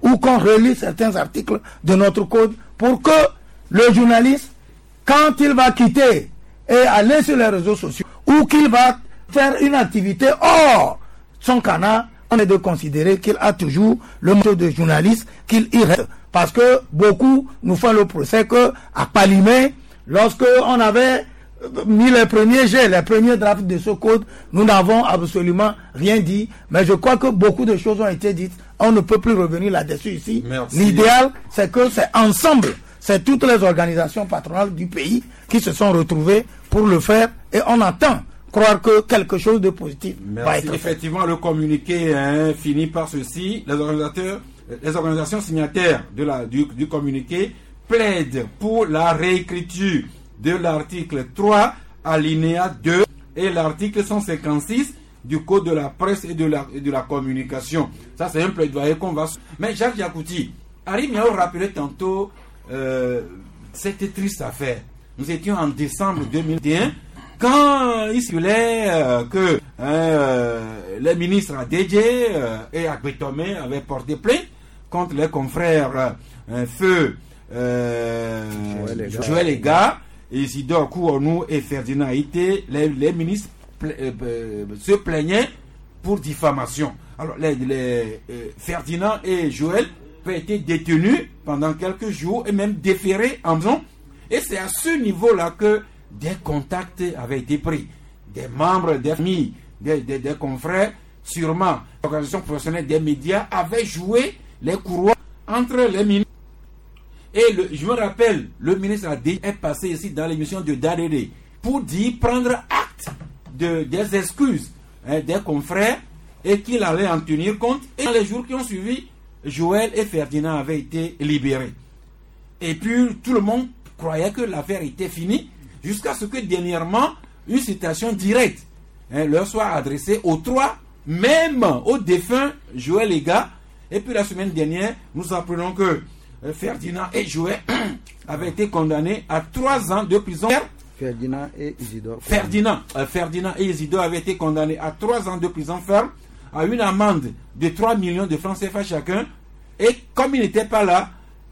ou qu'on relit certains articles de notre code pour que le journaliste, quand il va quitter et aller sur les réseaux sociaux, ou qu'il va faire une activité hors son canal, on est de considérer qu'il a toujours le métier de journaliste, qu'il y reste. Parce que beaucoup nous font le procès que à Palimé, lorsque on avait mis les premiers jets, les premiers drafts de ce code, nous n'avons absolument rien dit. Mais je crois que beaucoup de choses ont été dites. On ne peut plus revenir là-dessus ici. Merci. L'idéal, c'est que c'est ensemble, c'est toutes les organisations patronales du pays qui se sont retrouvées pour le faire, et on attend croire que quelque chose de positif va être fait. Effectivement, le communiqué finit par ceci. Les organisations signataires du communiqué plaident pour la réécriture de l'article 3, alinéa 2 et l'article 156 du Code de la presse et de la communication. Ça, c'est un plaidoyer qu'on va... Mais Jacques Yakouti, Arim Yao rappelait tantôt cette triste affaire. Nous étions en décembre 2021 quand il circulait que les ministres Adedje et Agbetome avaient porté plainte contre les confrères Feu Joël Ega, Isidore Kouonou et Ferdinand Haïté. Les ministres se plaignaient pour diffamation. Alors Ferdinand et Joël avaient été détenus pendant quelques jours et même déférés en prison. Et c'est à ce niveau-là que des contacts avaient été pris. Des membres, des familles, des confrères, sûrement l'organisation professionnelle des médias avaient joué les courroies entre les ministres. Et je me rappelle, le ministre Adé est passé ici dans l'émission de Dadede pour prendre acte des excuses des confrères et qu'il allait en tenir compte. Et dans les jours qui ont suivi, Joël et Ferdinand avaient été libérés. Et puis tout le monde croyait que l'affaire était finie, jusqu'à ce que dernièrement, une citation directe leur soit adressée aux trois, même au défunt Joël Ega. Et puis la semaine dernière, nous apprenons que Ferdinand et Joël avaient été condamnés à 3 ans de prison. Ferdinand et Isidore. Ferdinand et Isidore avaient été condamnés à 3 ans de prison ferme, à une amende de 3 millions de francs CFA chacun. Et comme ils n'étaient pas là,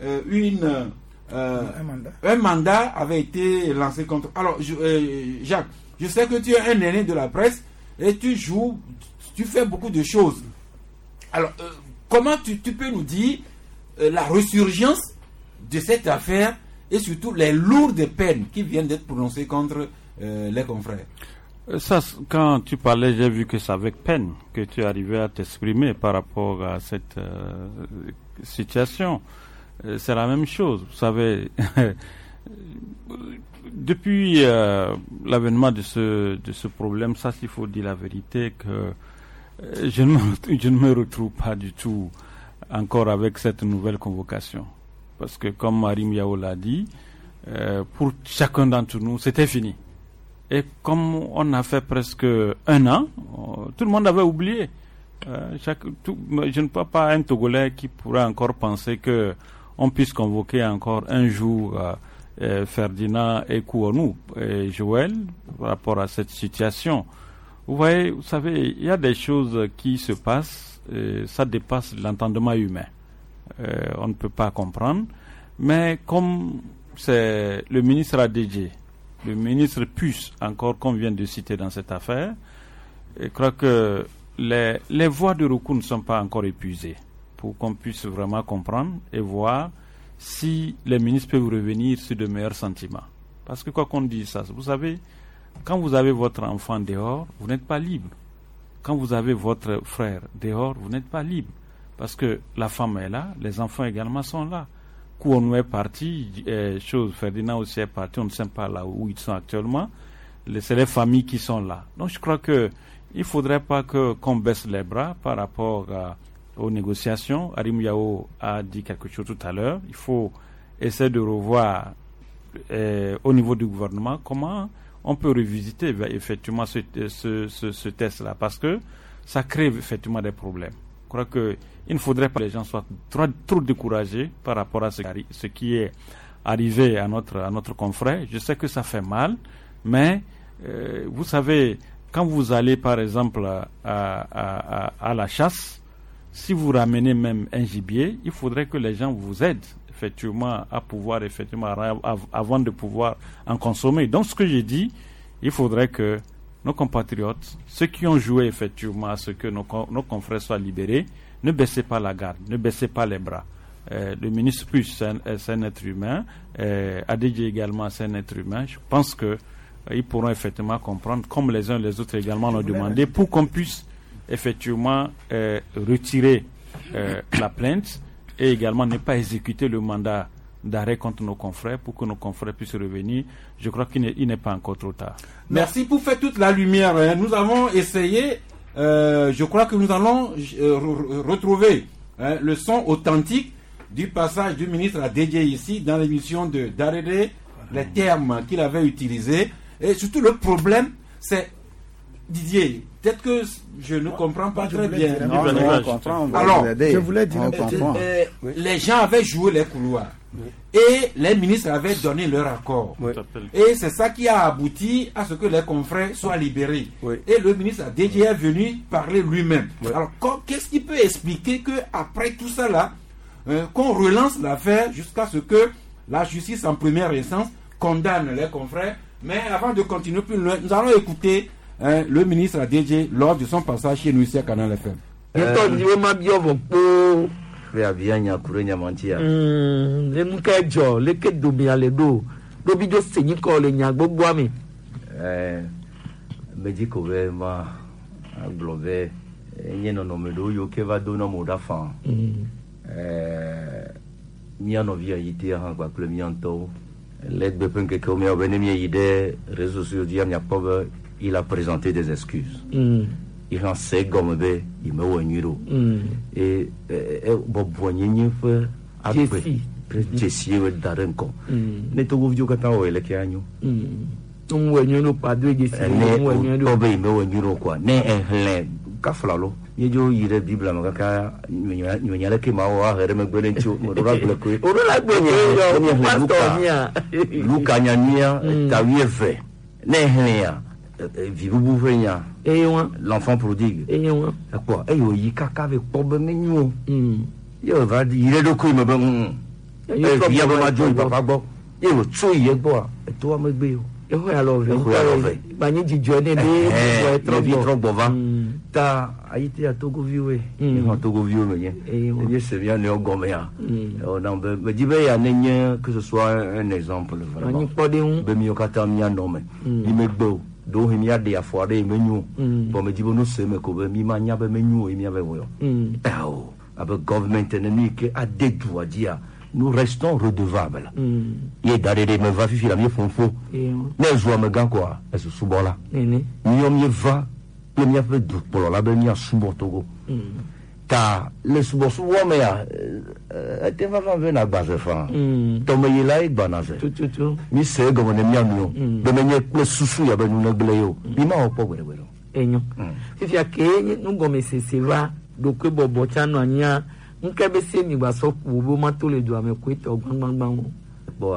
un mandat avait été lancé contre. Alors, Jacques, je sais que tu es un aîné de la presse et tu fais beaucoup de choses. Alors, comment tu peux nous dire la résurgence de cette affaire et surtout les lourdes peines qui viennent d'être prononcées contre les confrères? Ça, quand tu parlais, j'ai vu que c'est avec peine que tu arrivais à t'exprimer par rapport à cette situation. C'est la même chose. Vous savez, depuis l'avènement de ce problème, ça, s'il faut dire la vérité, que je ne me retrouve pas du tout encore avec cette nouvelle convocation. Parce que, comme Arim Yao l'a dit, pour chacun d'entre nous, c'était fini. Et comme on a fait presque 1 an, tout le monde avait oublié. Je ne peux pas un Togolais qui pourrait encore penser que on puisse convoquer encore un jour Ferdinand et Kouonou et Joël par rapport à cette situation. Vous savez, il y a des choses qui se passent, ça dépasse l'entendement humain. On ne peut pas comprendre, mais comme c'est le ministre Adedje, le ministre Puce, encore qu'on vient de citer dans cette affaire, je crois que les voies de recours ne sont pas encore épuisées pour qu'on puisse vraiment comprendre et voir si les ministres peuvent revenir sur de meilleurs sentiments. Parce que quoi qu'on dise ça, vous savez, quand vous avez votre enfant dehors, vous n'êtes pas libre. Quand vous avez votre frère dehors, vous n'êtes pas libre. Parce que la femme est là, les enfants également sont là. Kouonou est parti, Ferdinand aussi est parti, on ne sait pas là où ils sont actuellement. C'est les familles qui sont là. Donc je crois que il ne faudrait pas qu'on baisse les bras par rapport aux négociations. Arim Yao a dit quelque chose tout à l'heure. Il faut essayer de revoir au niveau du gouvernement comment on peut revisiter effectivement ce test-là, parce que ça crée effectivement des problèmes. Je crois qu'il ne faudrait pas que les gens soient trop découragés par rapport à ce qui est arrivé à notre confrère. Je sais que ça fait mal, mais vous savez, quand vous allez par exemple à la chasse, si vous ramenez même un gibier, il faudrait que les gens vous aident effectivement à pouvoir avant de pouvoir en consommer. Donc ce que j'ai dit, il faudrait que nos compatriotes, ceux qui ont joué effectivement à ce que nos confrères soient libérés, ne baissez pas la garde, ne baissez pas les bras. Le ministre Plus, c'est un être humain, Adedje également, c'est un être humain. Je pense que ils pourront effectivement comprendre, comme les uns les autres également l'ont demandé, pour qu'on puisse effectivement retirer la plainte et également ne pas exécuter le mandat d'arrêt contre nos confrères pour que nos confrères puissent revenir. Je crois qu'il n'est pas encore trop tard. Merci pour faire toute la lumière. Nous avons essayé, je crois que nous allons retrouver le son authentique du passage du ministre Adedje ici dans l'émission de Darédé, les termes qu'il avait utilisés. Et surtout le problème, c'est Didier. Peut-être que je ne comprends pas très bien. Non, on comprend. Alors, je voulais dire les gens avaient joué les couloirs et les ministres avaient donné leur accord. Oui. Et c'est ça qui a abouti à ce que les confrères soient libérés. Oui. Et le ministre Adedje est venu parler lui-même. Oui. Alors, qu'est-ce qui peut expliquer qu'après tout ça là, qu'on relance l'affaire jusqu'à ce que la justice en première instance condamne les confrères? Mais avant de continuer plus loin, nous allons écouter le ministre Adedje lors de son passage chez nous ici à Canal FM. Il a présenté des excuses. Il en sait comme il me voit nuiro. Et bon poignet fait après Jessie ou Darenko. Ne te vous que t'as oué le canyon. On voit nous pas de Jessie. Ne obéis me voit nuiro quoi. Ne un kaflalo. Yejo yire Bible maka nyanya ke mawa here me gbere nti mo do ragble ko. O do la gbenye yo pastor nia. Luka nyania ta wieve. Ne hlia. Vivu venya. L'enfant prodigue. Quoi? Et il caca avec pomme mignon. Il va dire, il est de quoi me ben. Il y a ma joie, papa bon. Il va tuer quoi? Et toi me béo. Et ouais alors, Bani di journée de trop bon. Ta Haïti à Togo vieux. Il va Togo vieux mais. Et c'est bien le gomea. On en me dit ben il y a que ce soit un exemple vraiment. Ben mieux qu'à mia nomme. Il me beau. Do him ya de afore menyu bo me dibo no se me ko be mi manya be menyu e mi ave wo abe government enemy ke adedu adia nous restons redevables ye Darédé me va fifi la mi fonfo ne zo me gan quoi e so subola mi o mi va le mi ave du polo la be mi asubo Togo ta le subo subo me ya te va venir na base fa to me yela e banaze tout mi se go ne mi anu be me nye le susu ya be nu na gle yo mi ma opo wele enyo fifi ake nu go me se va do ko bobo chanu anya nke be se mi gba so ku bo ma to le do ame ko to gbangban bo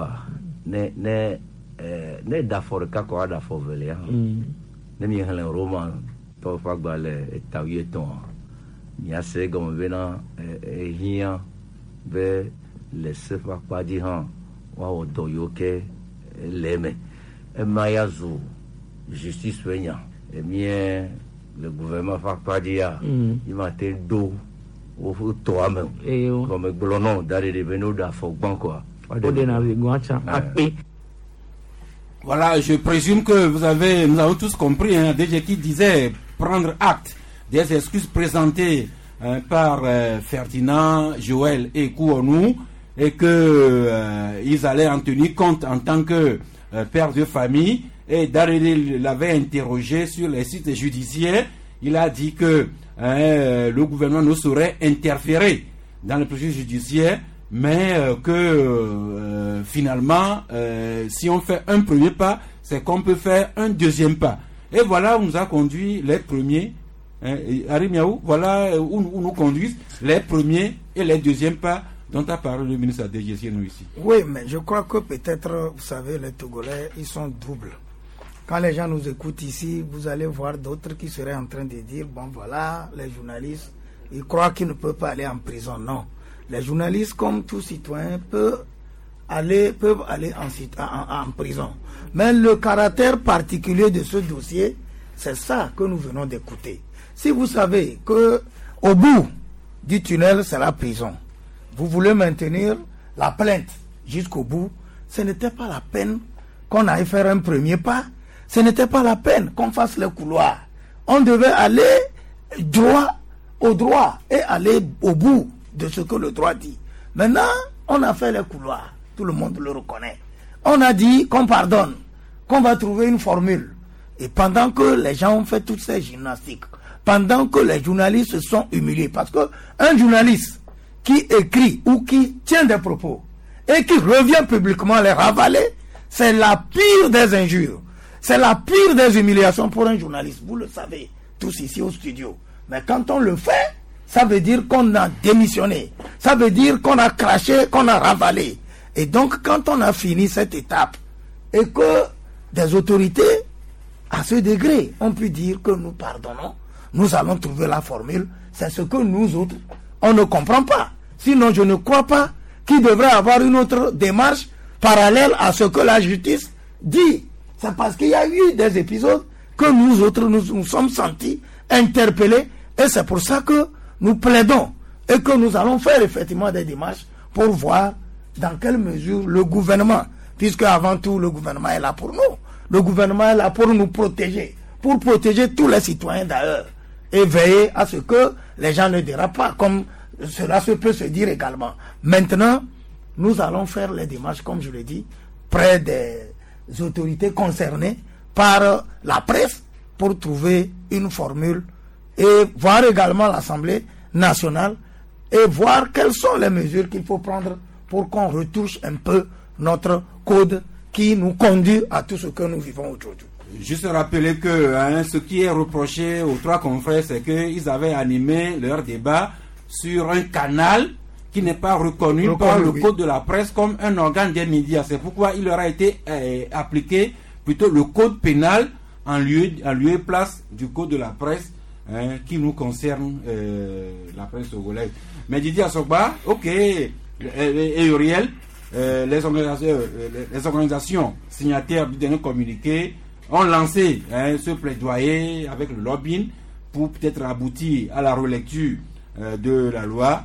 ne da for ka ko da for vele ya ne mi helen roman to fa gba le tawiye ton mi ase go me na rien ve laisser pas dire wa o do yoke leme e mayazu justice soignant et bien le gouvernement fa pas dire il m'a été do au toi même comme glonon Darédé venu da fo ban quoi voilà, je présume que nous avons tous compris Adedje qui disait prendre acte des excuses présentées par Ferdinand, Joël et Kouonou, et que ils allaient en tenir compte en tant que père de famille. Et Darédé l'avait interrogé sur les sites judiciaires. Il a dit que le gouvernement ne saurait interférer dans le processus judiciaire, mais que finalement, si on fait un premier pas, c'est qu'on peut faire un deuxième pas. Et voilà où nous a conduit les premiers. Arimiaou, voilà où nous conduisent les premiers et les deuxièmes pas dont a parlé le ministre Adedje nous ici. Oui, mais je crois que peut-être, vous savez, les Togolais, ils sont doubles. Quand les gens nous écoutent ici, vous allez voir d'autres qui seraient en train de dire, bon voilà, les journalistes il croit qu'il ne peut pas aller en prison. Non. Les journalistes, comme tout citoyen, peuvent aller en prison. Mais le caractère particulier de ce dossier, c'est ça que nous venons d'écouter. Si vous savez que au bout du tunnel, c'est la prison, vous voulez maintenir la plainte jusqu'au bout, ce n'était pas la peine qu'on aille faire un premier pas, ce n'était pas la peine qu'on fasse le couloir. On devait aller droit au droit et aller au bout de ce que le droit dit. Maintenant, on a fait le couloir, tout le monde le reconnaît. On a dit qu'on pardonne, qu'on va trouver une formule. Et pendant que les gens ont fait toutes ces gymnastiques, pendant que les journalistes se sont humiliés, parce que un journaliste qui écrit ou qui tient des propos et qui revient publiquement les ravaler, c'est la pire des injures, c'est la pire des humiliations pour un journaliste. Vous le savez, tous ici au studio. Mais quand on le fait, ça veut dire qu'on a démissionné, ça veut dire qu'on a craché, qu'on a ravalé. Et donc, quand on a fini cette étape et que des autorités, à ce degré, ont pu dire que nous pardonnons, nous allons trouver la formule, c'est ce que nous autres, on ne comprend pas. Sinon, je ne crois pas qu'il devrait avoir une autre démarche parallèle à ce que la justice dit. C'est parce qu'il y a eu des épisodes que nous autres, nous sommes sentis interpellés, et c'est pour ça que nous plaidons et que nous allons faire effectivement des démarches pour voir dans quelle mesure le gouvernement, puisque avant tout le gouvernement est là pour nous, le gouvernement est là pour nous protéger, pour protéger tous les citoyens d'ailleurs, et veiller à ce que les gens ne dérapent pas, comme cela peut se dire également. Maintenant, nous allons faire les démarches, comme je l'ai dit, près des autorités concernées par la presse pour trouver une formule et voir également l'Assemblée nationale et voir quelles sont les mesures qu'il faut prendre pour qu'on retouche un peu notre code qui nous conduit à tout ce que nous vivons aujourd'hui. Juste rappeler que ce qui est reproché aux trois confrères, c'est qu'ils avaient animé leur débat sur un canal qui n'est pas reconnu par le code de la presse comme un organe des médias. C'est pourquoi il leur a été appliqué plutôt le code pénal en lieu et place du code de la presse qui nous concerne, la presse togolaise. Mais Didier Assogba, ok, et Uriel, les organisations signataires du dernier communiqué ont lancé ce plaidoyer avec le lobbying pour peut-être aboutir à la relecture de la loi,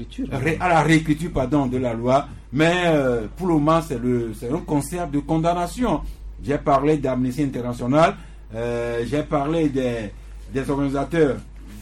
à la réécriture de la loi, mais pour le moment c'est un concert de condamnation. J'ai parlé d'Amnesty International, j'ai parlé des organisateurs,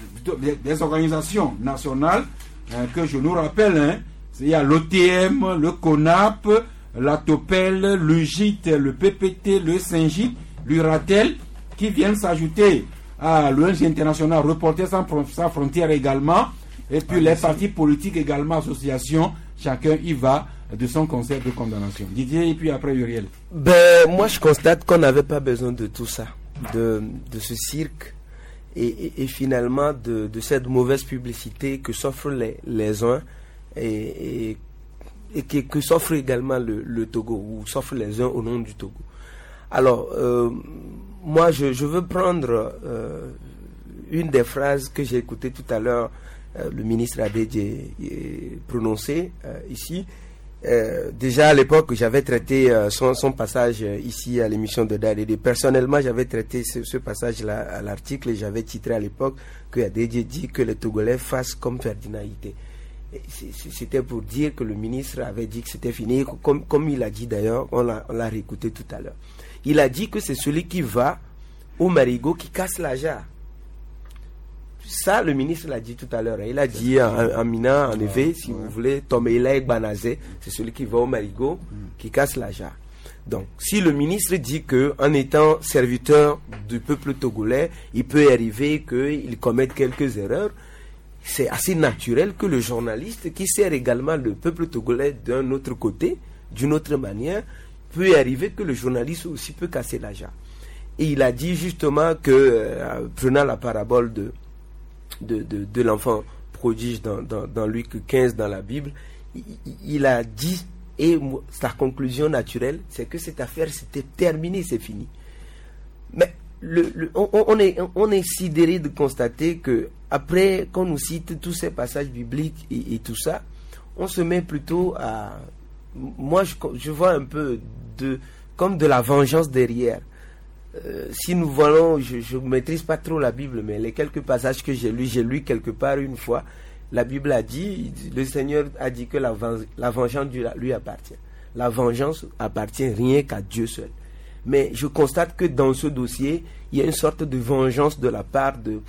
des organisations nationales que je nous rappelle, il y a l'OTM, le CONAP, la TOPEL, le JIT, le PPT, le SYNGIT, l'URATEL, qui viennent s'ajouter à l'ONG internationale Reporters sans frontières également, et puis les partis politiques également, associations, chacun y va de son concert de condamnation. Didier, et puis après Uriel. Moi je constate qu'on n'avait pas besoin de tout ça, de ce cirque, et finalement de cette mauvaise publicité que s'offrent les uns, et que s'offre également le Togo, ou s'offrent les uns au nom du Togo. Alors, moi, je veux prendre une des phrases que j'ai écoutées tout à l'heure, le ministre Adedje prononcer ici. Déjà à l'époque, j'avais traité son passage ici à l'émission de Dadede. Personnellement, j'avais traité ce passage-là à l'article et j'avais titré à l'époque que Adedje dit que les Togolais fassent comme Ferdinand Ité. C'était pour dire que le ministre avait dit que c'était fini, comme il a dit d'ailleurs, on l'a réécouté tout à l'heure. Il a dit que c'est celui qui va au marigot qui casse la jarre. Ça, le ministre l'a dit tout à l'heure. Il a dit en Mina, en effet, si vous voulez, Tomeila Banazé, c'est celui qui va au marigot qui casse la jarre. Donc, si le ministre dit que en étant serviteur du peuple togolais, il peut arriver qu'il commette quelques erreurs, c'est assez naturel que le journaliste qui sert également le peuple togolais d'un autre côté, d'une autre manière, peut arriver que le journaliste aussi peut casser la jarre. Et il a dit justement que, prenant la parabole de l'enfant prodige dans Luc 15 dans la Bible, il a dit, et sa conclusion naturelle, c'est que cette affaire c'était terminée, c'est fini. Mais on est sidéré de constater que après qu'on nous cite tous ces passages bibliques et tout ça, on se met plutôt à... Moi, je vois un peu comme de la vengeance derrière. Si nous voyons, je ne maîtrise pas trop la Bible, mais les quelques passages que j'ai lu quelque part une fois, la Bible a dit, le Seigneur a dit que la vengeance lui appartient. La vengeance appartient rien qu'à Dieu seul. Mais je constate que dans ce dossier, il y a une sorte de vengeance de la part de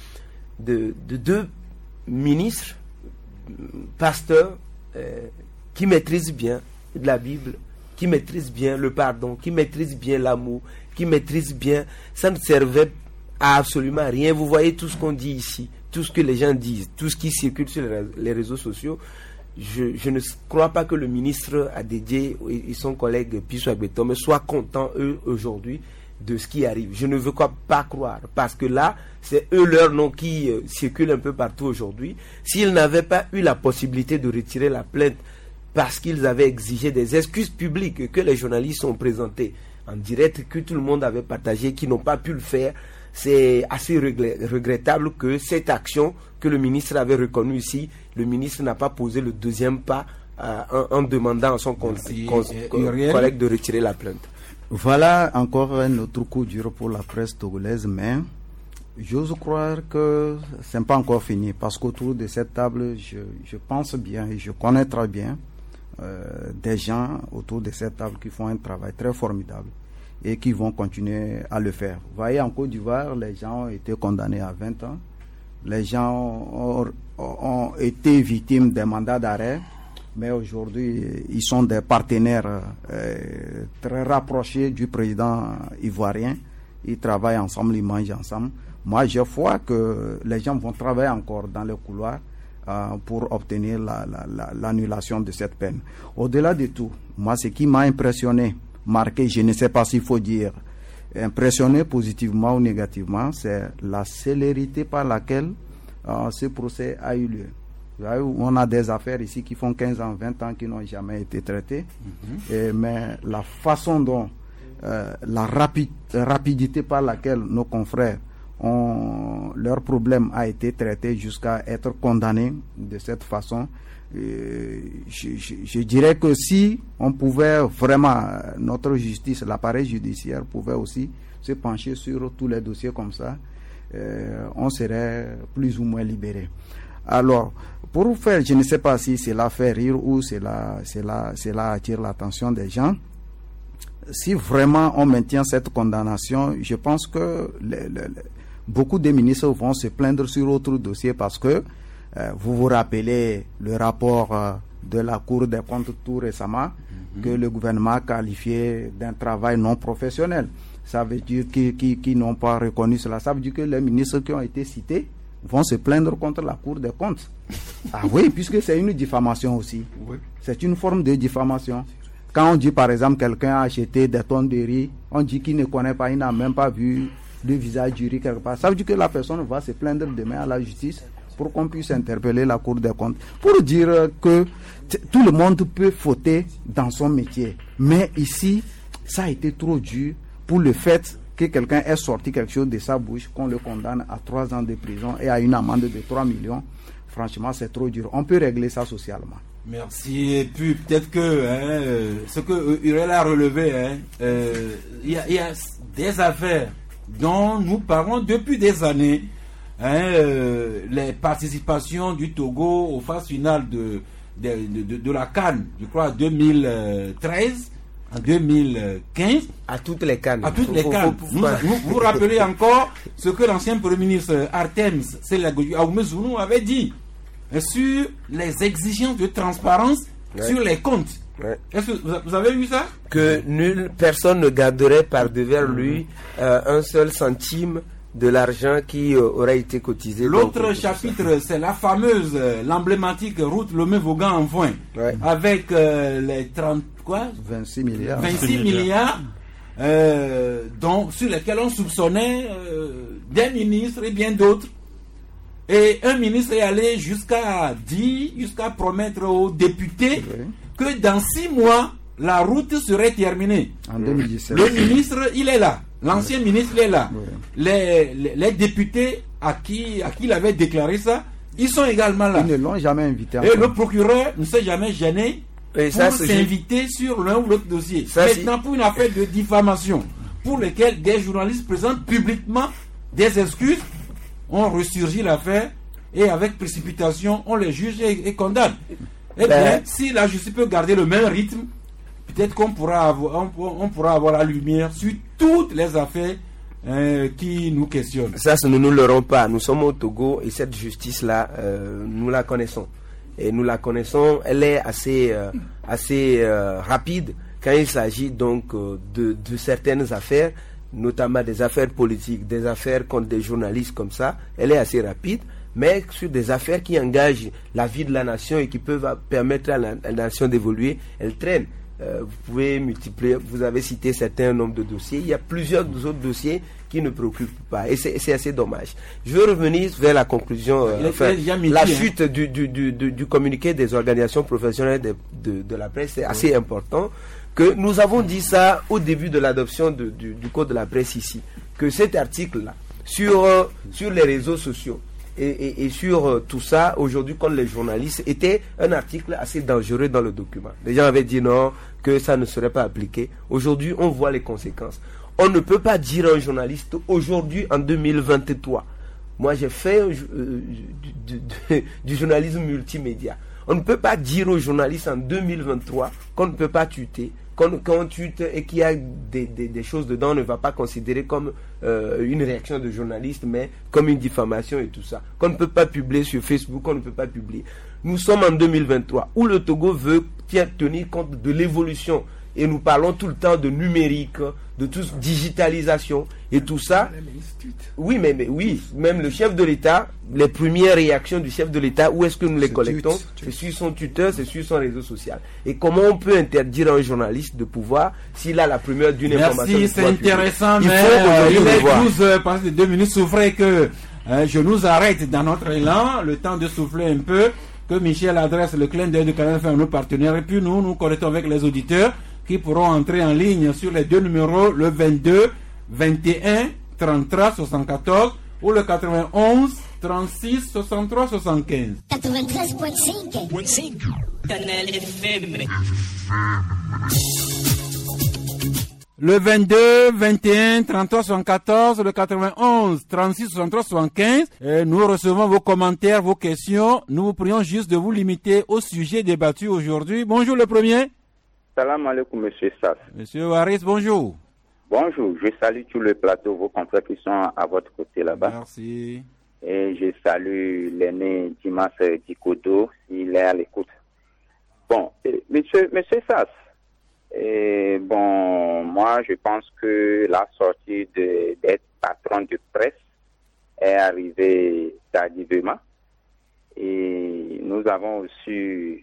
deux ministres, pasteurs, qui maîtrisent bien la Bible, qui maîtrisent bien le pardon, qui maîtrisent bien l'amour, qui maîtrisent bien. Ça ne servait à absolument rien. Vous voyez tout ce qu'on dit ici, tout ce que les gens disent, tout ce qui circule sur les réseaux sociaux. Je ne crois pas que le ministre a dédié et son collègue Piso Agbetom soient contents, eux, aujourd'hui, de ce qui arrive. Je ne veux pas croire, parce que là, c'est eux leur nom qui circulent un peu partout aujourd'hui. S'ils n'avaient pas eu la possibilité de retirer la plainte parce qu'ils avaient exigé des excuses publiques que les journalistes ont présentées en direct, que tout le monde avait partagé, qui n'ont pas pu le faire, c'est assez regrettable que cette action que le ministre avait reconnue ici, le ministre n'a pas posé le deuxième pas en demandant à son collègue de retirer la plainte. Voilà encore un autre coup dur pour la presse togolaise, mais j'ose croire que ce n'est pas encore fini, parce qu'autour de cette table, je pense bien et je connais très bien des gens autour de cette table qui font un travail très formidable et qui vont continuer à le faire. Vous voyez, en Côte d'Ivoire, les gens ont été condamnés à 20 ans. Les gens ont été victimes des mandats d'arrêt, mais aujourd'hui, ils sont des partenaires très rapprochés du président ivoirien. Ils travaillent ensemble, ils mangent ensemble. Moi, je vois que les gens vont travailler encore dans les couloirs pour obtenir l'annulation de cette peine. Au-delà de tout, moi, ce qui m'a impressionné, marqué, je ne sais pas s'il faut dire, impressionné positivement ou négativement, c'est la célérité par laquelle ce procès a eu lieu. On a des affaires ici qui font 15 ans, 20 ans qui n'ont jamais été traitées, mais la façon dont, la rapidité par laquelle nos confrères leur problème a été traité jusqu'à être condamnés de cette façon, je dirais que si on pouvait vraiment, notre justice, l'appareil judiciaire pouvait aussi se pencher sur tous les dossiers comme ça, on serait plus ou moins libéré. Alors, pour vous faire, je ne sais pas si cela fait rire ou cela attire l'attention des gens. Si vraiment on maintient cette condamnation, je pense que beaucoup de ministres vont se plaindre sur autre dossier parce que vous vous rappelez le rapport de la Cour des comptes tout récemment que le gouvernement a qualifié d'un travail non professionnel. Ça veut dire qu'ils n'ont pas reconnu cela. Ça veut dire que les ministres qui ont été cités vont se plaindre contre la Cour des comptes. Ah oui, puisque c'est une diffamation aussi. Oui. C'est une forme de diffamation. Quand on dit par exemple quelqu'un a acheté des tonnes de riz, on dit qu'il ne connaît pas, il n'a même pas vu le visage du riz quelque part. Ça veut dire que la personne va se plaindre demain à la justice pour qu'on puisse interpeller la Cour des comptes. Pour dire que tout le monde peut fauter dans son métier. Mais ici, ça a été trop dur pour le fait que quelqu'un ait sorti quelque chose de sa bouche, qu'on le condamne à 3 ans de prison et à une amende de 3 millions. Franchement, c'est trop dur. On peut régler ça socialement. Merci. Et puis peut-être que ce que Uriel a relevé, il y a des affaires dont nous parlons depuis des années. Les participations du Togo aux phases finales de la CAN, je crois 2013, en 2015. À toutes les CAN. À toutes les CAN. Vous vous rappelez encore ce que l'ancien Premier ministre Artems Aoumezounou avait dit sur les exigences de transparence sur les comptes. Ouais. Est-ce que vous avez vu ça? Que nulle personne ne garderait par devers lui un seul centime de l'argent qui aurait été cotisé. L'autre chapitre, c'est la fameuse, l'emblématique route Lomé-Vaughan-Envoin, avec les 26 milliards. 26 milliards sur lesquels on soupçonnait des ministres et bien d'autres. Et un ministre est allé jusqu'à promettre aux députés que dans 6 mois, la route serait terminée. En 2017. Le ministre, il est là. L'ancien ministre est là. Les députés à qui il avait déclaré ça, ils sont également là. Ils ne l'ont jamais invité. Et le procureur ne s'est jamais gêné pour s'inviter sur l'un ou l'autre dossier. Maintenant, pour une affaire de diffamation, pour laquelle des journalistes présentent publiquement des excuses, on ressurgit l'affaire et avec précipitation, on les juge et condamne. Eh bien, si la justice peut garder le même rythme, peut-être qu'on pourra avoir la lumière sur toutes les affaires qui nous questionnent. Ça, nous ne l'aurons pas. Nous sommes au Togo et cette justice-là, nous la connaissons. Et nous la connaissons, elle est assez rapide quand il s'agit donc de certaines affaires, notamment des affaires politiques, des affaires contre des journalistes comme ça. Elle est assez rapide. Mais sur des affaires qui engagent la vie de la nation et qui peuvent permettre à la nation d'évoluer, elle traîne. Vous pouvez multiplier, vous avez cité certains nombres de dossiers, il y a plusieurs autres dossiers qui ne préoccupent pas et c'est assez dommage. Je veux revenir vers la conclusion, la chute du communiqué des organisations professionnelles de la presse, c'est assez important que nous avons dit ça au début de l'adoption du code de la presse ici, que cet article-là sur les réseaux sociaux et sur tout ça, aujourd'hui, contre les journalistes, était un article assez dangereux dans le document. Les gens avaient dit non, que ça ne serait pas appliqué. Aujourd'hui, on voit les conséquences. On ne peut pas dire à un journaliste, aujourd'hui, en 2023, moi j'ai fait du journalisme multimédia. On ne peut pas dire aux journalistes en 2023 qu'on ne peut pas tuter. Quand on tute et qu'il y a des choses dedans, on ne va pas considérer comme une réaction de journaliste, mais comme une diffamation et tout ça. Qu'on ne peut pas publier sur Facebook, qu'on ne peut pas publier. Nous sommes en 2023, où le Togo veut tenir compte de l'évolution. Et nous parlons tout le temps de numérique, de toute digitalisation et tout ça. Oui, mais oui, même le chef de l'État, les premières réactions du chef de l'État, où est-ce que nous les collectons? C'est sur son Twitter, c'est sur son réseau social. Et comment on peut interdire à un journaliste de pouvoir, s'il a la première d'une information? Merci, c'est intéressant, mais il est 12 passé de 2 minutes, souffrez que je nous arrête dans notre élan, le temps de souffler un peu, que Michel adresse le clin d'œil de Canal FM à nos partenaires, et puis nous connectons avec les auditeurs qui pourront entrer en ligne sur les deux numéros, le 22 21 33 74 ou le 91 36 63 75. 93.5 Canal FM. Le 22 21 33 74, le 91 36 63 75. Nous recevons vos commentaires, vos questions. Nous vous prions juste de vous limiter au sujet débattu aujourd'hui. Bonjour le premier. Salam alaikum, monsieur Sass. Monsieur Waris, bonjour. Bonjour, je salue tout le plateau, vos confrères qui sont à votre côté là-bas. Merci. Et je salue l'aîné Dimas Dikodo, s'il est à l'écoute. Bon, monsieur Sass, moi je pense que la sortie des patrons de presse est arrivée tardivement. Et nous avons aussi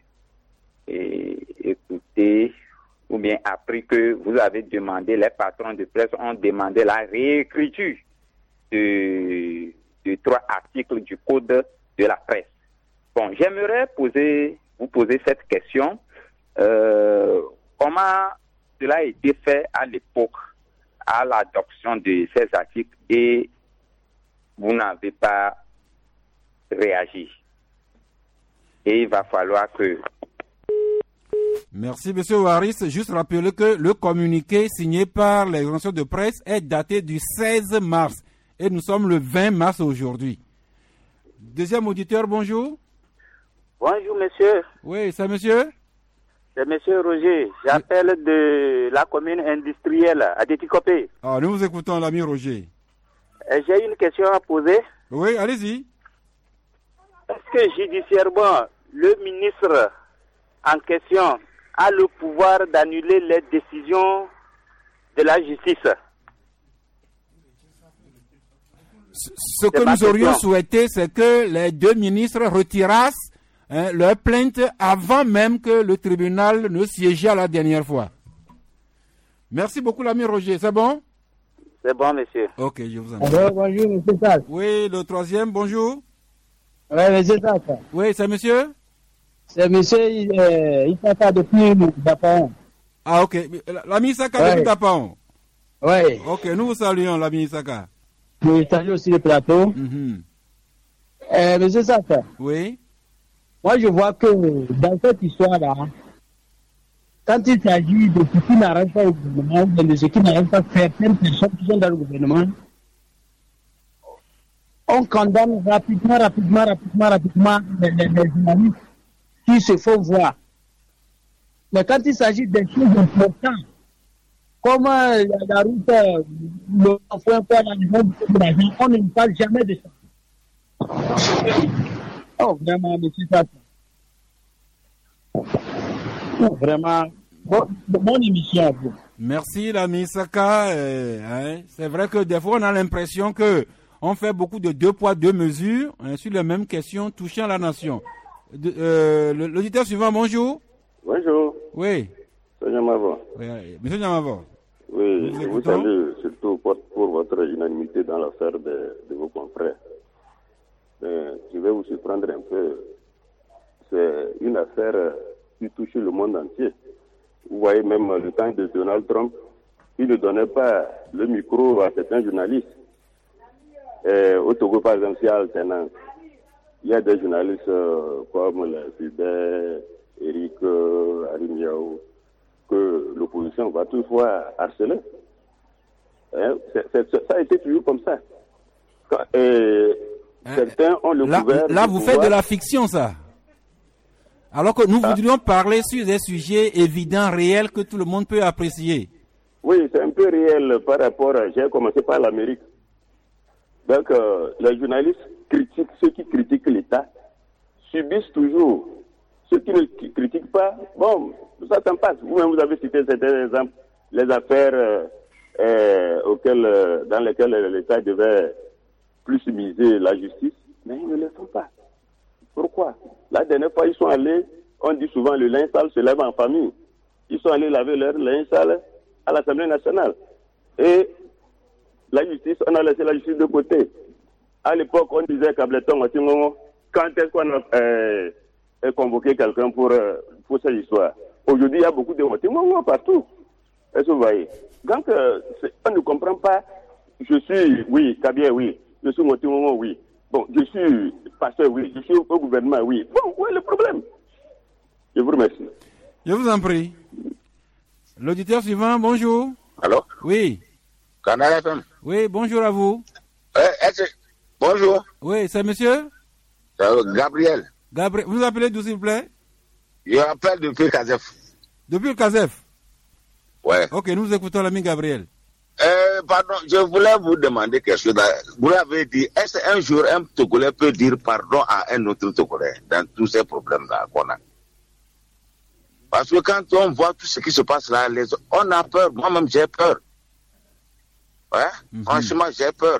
écouté ou bien appris que vous avez demandé, les patrons de presse ont demandé la réécriture de 3 articles du code de la presse. Bon, j'aimerais vous poser cette question. Comment cela a été fait à l'époque, à l'adoption de ces articles, et vous n'avez pas réagi? Et il va falloir que... Merci, monsieur Waris. Juste rappeler que le communiqué signé par les organisations de presse est daté du 16 mars. Et nous sommes le 20 mars aujourd'hui. Deuxième auditeur, bonjour. Bonjour, monsieur. Oui, c'est monsieur? C'est monsieur Roger. J'appelle de la commune industrielle à Déticopé. Ah, nous vous écoutons, l'ami Roger. J'ai une question à poser. Oui, allez-y. Est-ce que judiciairement, le ministre en question a le pouvoir d'annuler les décisions de la justice? Ce que nous aurions souhaité, c'est que les deux ministres retirassent leur plainte avant même que le tribunal ne siégeât la dernière fois. Merci beaucoup, l'ami Roger. C'est bon? C'est bon, monsieur. Ok, je vous en prie. Alors, bonjour, monsieur Sass. Oui, le troisième, bonjour. Oui, monsieur Sass. Oui, c'est monsieur? C'est monsieur Isaka depuis Dapaon. Ah, ok. L'ami Isaka depuis Dapaon. Oui. Ok, nous vous saluons, l'ami Isaka. Oui, salut aussi le plateau. Monsieur Saka. Oui. Moi, je vois que dans cette histoire-là, quand il s'agit de ce qui n'arrête pas au gouvernement, ou de ce qui n'arrête pas certaines personnes qui sont dans le gouvernement, on condamne rapidement les journalistes qui se font voir. Mais quand il s'agit des choses importantes, comme la route, le point de l'argent, on ne parle jamais de ça. Oh, vraiment, monsieur Saka. Oh, vraiment, bonne émission à vous. Merci, l'ami Saka. C'est vrai que des fois, on a l'impression que on fait beaucoup de 2 poids 2 mesures sur les mêmes questions touchant la nation. L'auditeur suivant, bonjour. Bonjour. Oui. C'est Nyamavo. Oui, monsieur Nyamavo. Oui, je vous salue surtout pour votre unanimité dans l'affaire de vos confrères. Je vais vous surprendre un peu. C'est une affaire qui touche le monde entier. Vous voyez même le temps de Donald Trump, il ne donnait pas le micro à certains journalistes. Au Togo, par exemple, il y a alternance. Il y a des journalistes comme le Fidel, Eric Arimiao, que l'opposition va toutefois harceler. Ça a été toujours comme ça. Certains ont le couvert. Là, vous faites de la fiction, ça. Alors que nous voudrions parler sur des sujets évidents, réels, que tout le monde peut apprécier. Oui, c'est un peu réel par rapport j'ai commencé par l'Amérique. Donc, les journalistes critiquent, ceux qui critiquent l'État subissent toujours. Ceux qui ne critiquent pas, bon, ça s'en passe. Vous-même, vous avez cité certains exemples, les affaires dans lesquelles l'État devait plus miser la justice, mais ils ne le font pas. Pourquoi? La dernière fois, ils sont allés, on dit souvent le linge sale se lève en famille. Ils sont allés laver leur linge sale à l'Assemblée nationale. Et la justice, on a laissé la justice de côté. À l'époque, on disait Kableton, quand est-ce qu'on a convoqué quelqu'un pour cette histoire? Aujourd'hui, il y a beaucoup de motimos partout. Est-ce que vous voyez? Donc, on ne comprend pas. Je suis, oui, Kabia, oui. Je suis motimos, oui. Bon, je suis pasteur, oui. Je suis au gouvernement, oui. Bon, où est le problème? Je vous remercie. Je vous en prie. L'auditeur suivant, bonjour. Allô? Oui. Canal FM. Oui, bonjour à vous. Bonjour. Oui, c'est monsieur? Gabriel. Gabriel. Vous appelez d'où, s'il vous plaît? Je appelle depuis Kazef. Depuis le Kazef? Ouais. Ok, nous écoutons l'ami Gabriel. Pardon, je voulais vous demander quelque chose. Vous l'avez dit, est-ce qu'un jour un Togolais peut dire pardon à un autre Togolais dans tous ces problèmes-là qu'on a? Parce que quand on voit tout ce qui se passe là, on a peur. Moi-même, j'ai peur. Ouais? Franchement, j'ai peur.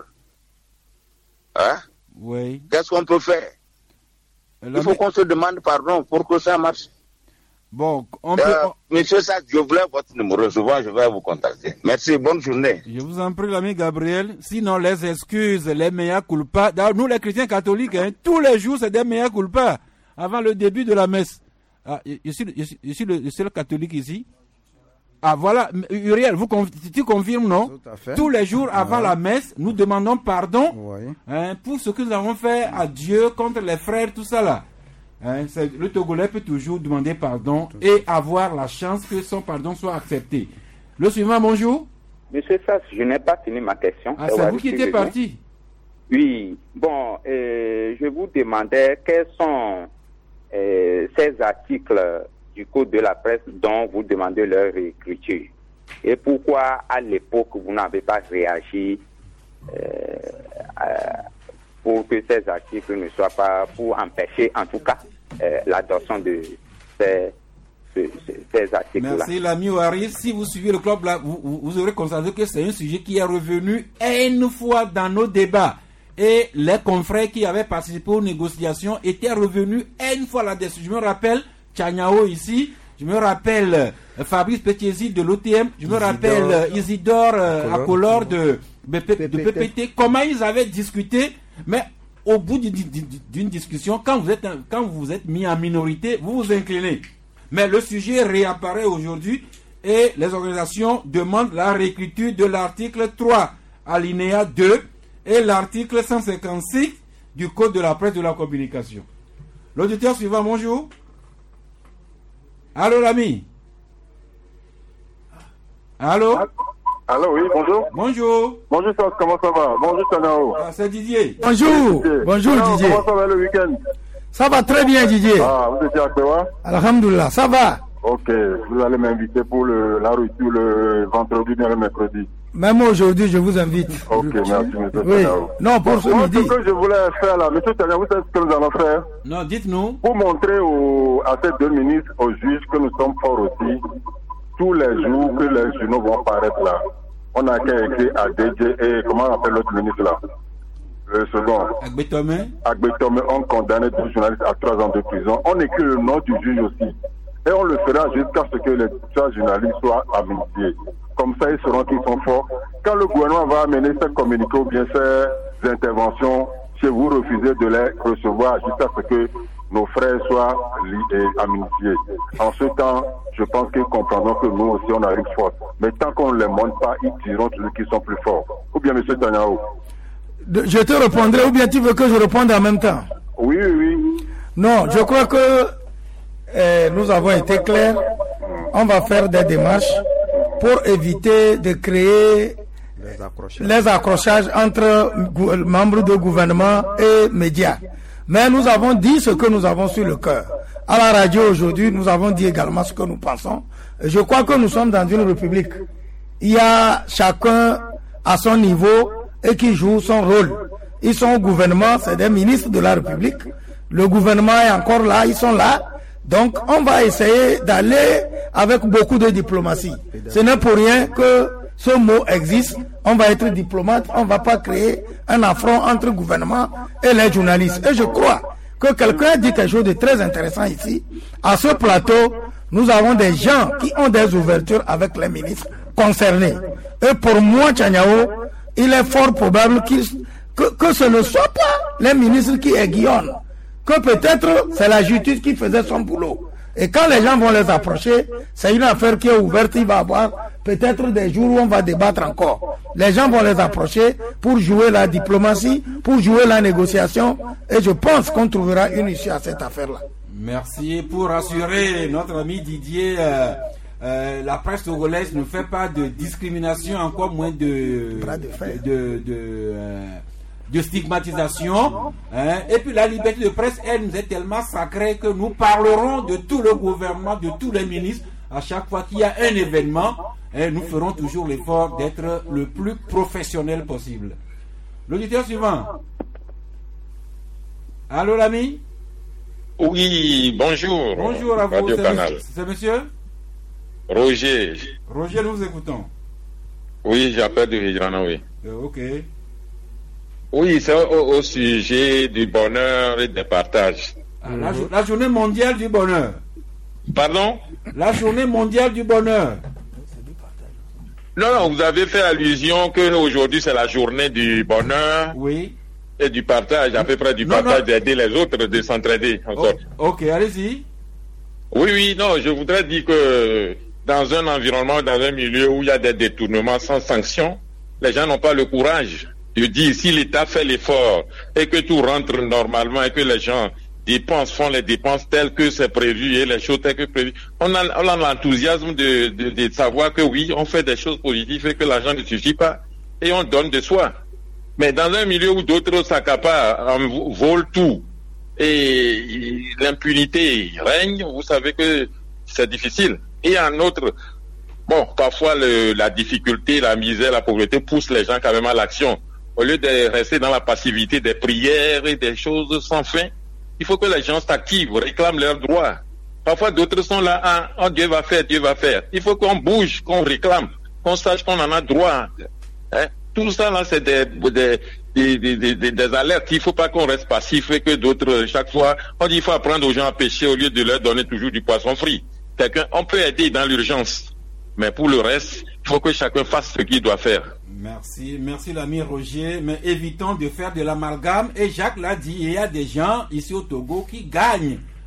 Hein? Oui. Qu'est-ce qu'on peut faire? Il faut qu'on se demande pardon pour que ça marche. Bon, Monsieur Sack, je voulais votre numéro. Souvent, je vais vous contacter. Merci, bonne journée. Je vous en prie, l'ami Gabriel. Sinon, les excuses, les mea culpa. Nous, les chrétiens catholiques, tous les jours, c'est des mea culpa. Avant le début de la messe. Je suis le seul catholique ici. Ah, voilà. Uriel, tu confirmes, non? Tout à fait. Tous les jours avant la messe, nous demandons pardon pour ce que nous avons fait à Dieu contre les frères, tout ça là. Le Togolais peut toujours demander pardon et avoir la chance que son pardon soit accepté. Le suivant, bonjour. Monsieur Sass, je n'ai pas fini ma question. Ah, c'est vous qui étiez parti. Oui. Bon, je vous demandais quels sont ces articles du Code de la presse dont vous demandez leur réécriture. Et pourquoi, à l'époque, vous n'avez pas réagi pour que ces articles ne soient pas, pour empêcher en tout cas l'adoption de ces articles-là. Merci l'ami Ouari. Si vous suivez le club là, vous aurez constaté que c'est un sujet qui est revenu une fois dans nos débats. Et les confrères qui avaient participé aux négociations étaient revenus une fois là-dessus. Je me rappelle Tchanyao ici, je me rappelle Fabrice Petiesi de l'OTM, je me rappelle Isidore Akolor de PPT, comment ils avaient discuté, mais au bout d'une discussion, quand vous êtes mis en minorité, vous vous inclinez. Mais le sujet réapparaît aujourd'hui et les organisations demandent la réécriture de l'article 3, alinéa 2 et l'article 156 du Code de la presse de la communication. L'auditeur suivant, bonjour. Allô, l'ami. Allô. Allô, oui, bonjour. Bonjour. Bonjour, comment ça va? Bonjour, Tanao. C'est Didier. Bonjour. Bonjour, Didier. Comment ça va le week-end? Ça va très bien, Didier. Ah, vous étiez à Kwewa? Alhamdulillah, ça va. Ok, vous allez m'inviter pour la rupture le vendredi et le mercredi. Même aujourd'hui, je vous invite. Ok, merci, monsieur Oui. Tanao. Non, pour ce midi. Ce que je voulais faire là, monsieur Tanao, vous savez ce que nous allons faire? Non, dites-nous. Pour montrer à ces deux ministres, aux juges, que nous sommes forts aussi, tous les jours que les journaux vont paraître là, on n'a qu'à écrire à DJ et comment on appelle l'autre ministre là? Le second. Agbetome, on condamne 12 journalistes à 3 ans de prison. On écrit le nom du juge aussi. Et on le fera jusqu'à ce que les 3 journalistes soient amnistiés. Comme ça, ils sauront qu'ils sont forts. Quand le gouvernement va amener ses communiqués ou bien ses interventions, chez vous, refusez de les recevoir jusqu'à ce que nos frères soient amnistiés. En ce temps, je pense qu'ils comprendront que nous aussi, on a une force. Mais tant qu'on ne les montre pas, ils diront toujours qu'ils sont plus forts. Ou bien, M. Tanyao? Je te répondrai, ou bien tu veux que je réponde en même temps? Oui, oui, oui. Non, je crois que nous avons été clairs. On va faire des démarches pour éviter de créer les accrochages entre membres de gouvernement et médias. Mais nous avons dit ce que nous avons sur le cœur. À la radio aujourd'hui, nous avons dit également ce que nous pensons. Je crois que nous sommes dans une république. Il y a chacun à son niveau et qui joue son rôle. Ils sont au gouvernement, c'est des ministres de la République. Le gouvernement est encore là, ils sont là. Donc on va essayer d'aller avec beaucoup de diplomatie. Ce n'est pour rien que ce mot existe. On va être diplomate, on ne va pas créer un affront entre le gouvernement et les journalistes. Et je crois que quelqu'un a dit quelque chose de très intéressant ici. À ce plateau, nous avons des gens qui ont des ouvertures avec les ministres concernés. Et pour moi, Tchanyao, il est fort probable que ce ne soit pas les ministres qui aiguillonnent, que peut-être c'est la justice qui faisait son boulot. Et quand les gens vont les approcher, c'est une affaire qui est ouverte, il va y avoir peut-être des jours où on va débattre encore. Les gens vont les approcher pour jouer la diplomatie, pour jouer la négociation, et je pense qu'on trouvera une issue à cette affaire-là. Merci. Pour rassurer notre ami Didier, la presse togolaise ne fait pas de discrimination, encore moins de stigmatisation, hein. Et puis la liberté de presse, elle nous est tellement sacrée que nous parlerons de tout le gouvernement, de tous les ministres, à chaque fois qu'il y a un événement, et nous ferons toujours l'effort d'être le plus professionnel possible. L'auditeur suivant. Allô l'ami? Oui, bonjour. Bonjour à vous, c'est monsieur Roger. Roger, nous vous écoutons. Oui, j'appelle de Hijrana, oui. Ok. Oui, c'est au sujet du bonheur et des partages. La journée mondiale du bonheur. Pardon? La journée mondiale du bonheur. Non, vous avez fait allusion qu'aujourd'hui c'est la journée du bonheur. Oui. Et du partage, à peu près du partage d'aider les autres, de s'entraider en sorte. Ok, allez-y. Oui, non, je voudrais dire que dans un environnement, dans un milieu où il y a des détournements sans sanction, les gens n'ont pas le courage de dire si l'État fait l'effort et que tout rentre normalement et que les gens font les dépenses telles que c'est prévu et les choses telles que prévues. On a l'enthousiasme de savoir que oui, on fait des choses positives et que l'argent ne suffit pas et on donne de soi. Mais dans un milieu où d'autres s'accaparent, volent tout et l'impunité règne, vous savez que c'est difficile. Et un autre, bon, parfois la difficulté, la misère, la pauvreté poussent les gens quand même à l'action. Au lieu de rester dans la passivité des prières et des choses sans fin, il faut que les gens s'activent, réclament leurs droits. Parfois d'autres sont là, Dieu va faire, Dieu va faire. Il faut qu'on bouge, qu'on réclame, qu'on sache qu'on en a droit. Hein? Tout ça là, c'est des alertes. Il ne faut pas qu'on reste passif et que d'autres, chaque fois, on dit qu'il faut apprendre aux gens à pêcher au lieu de leur donner toujours du poisson frit. On peut aider dans l'urgence, mais pour le reste, il faut que chacun fasse ce qu'il doit faire. Merci l'ami Roger, mais évitons de faire de l'amalgame. Et Jacques l'a dit, il y a des gens ici au Togo qui gagnent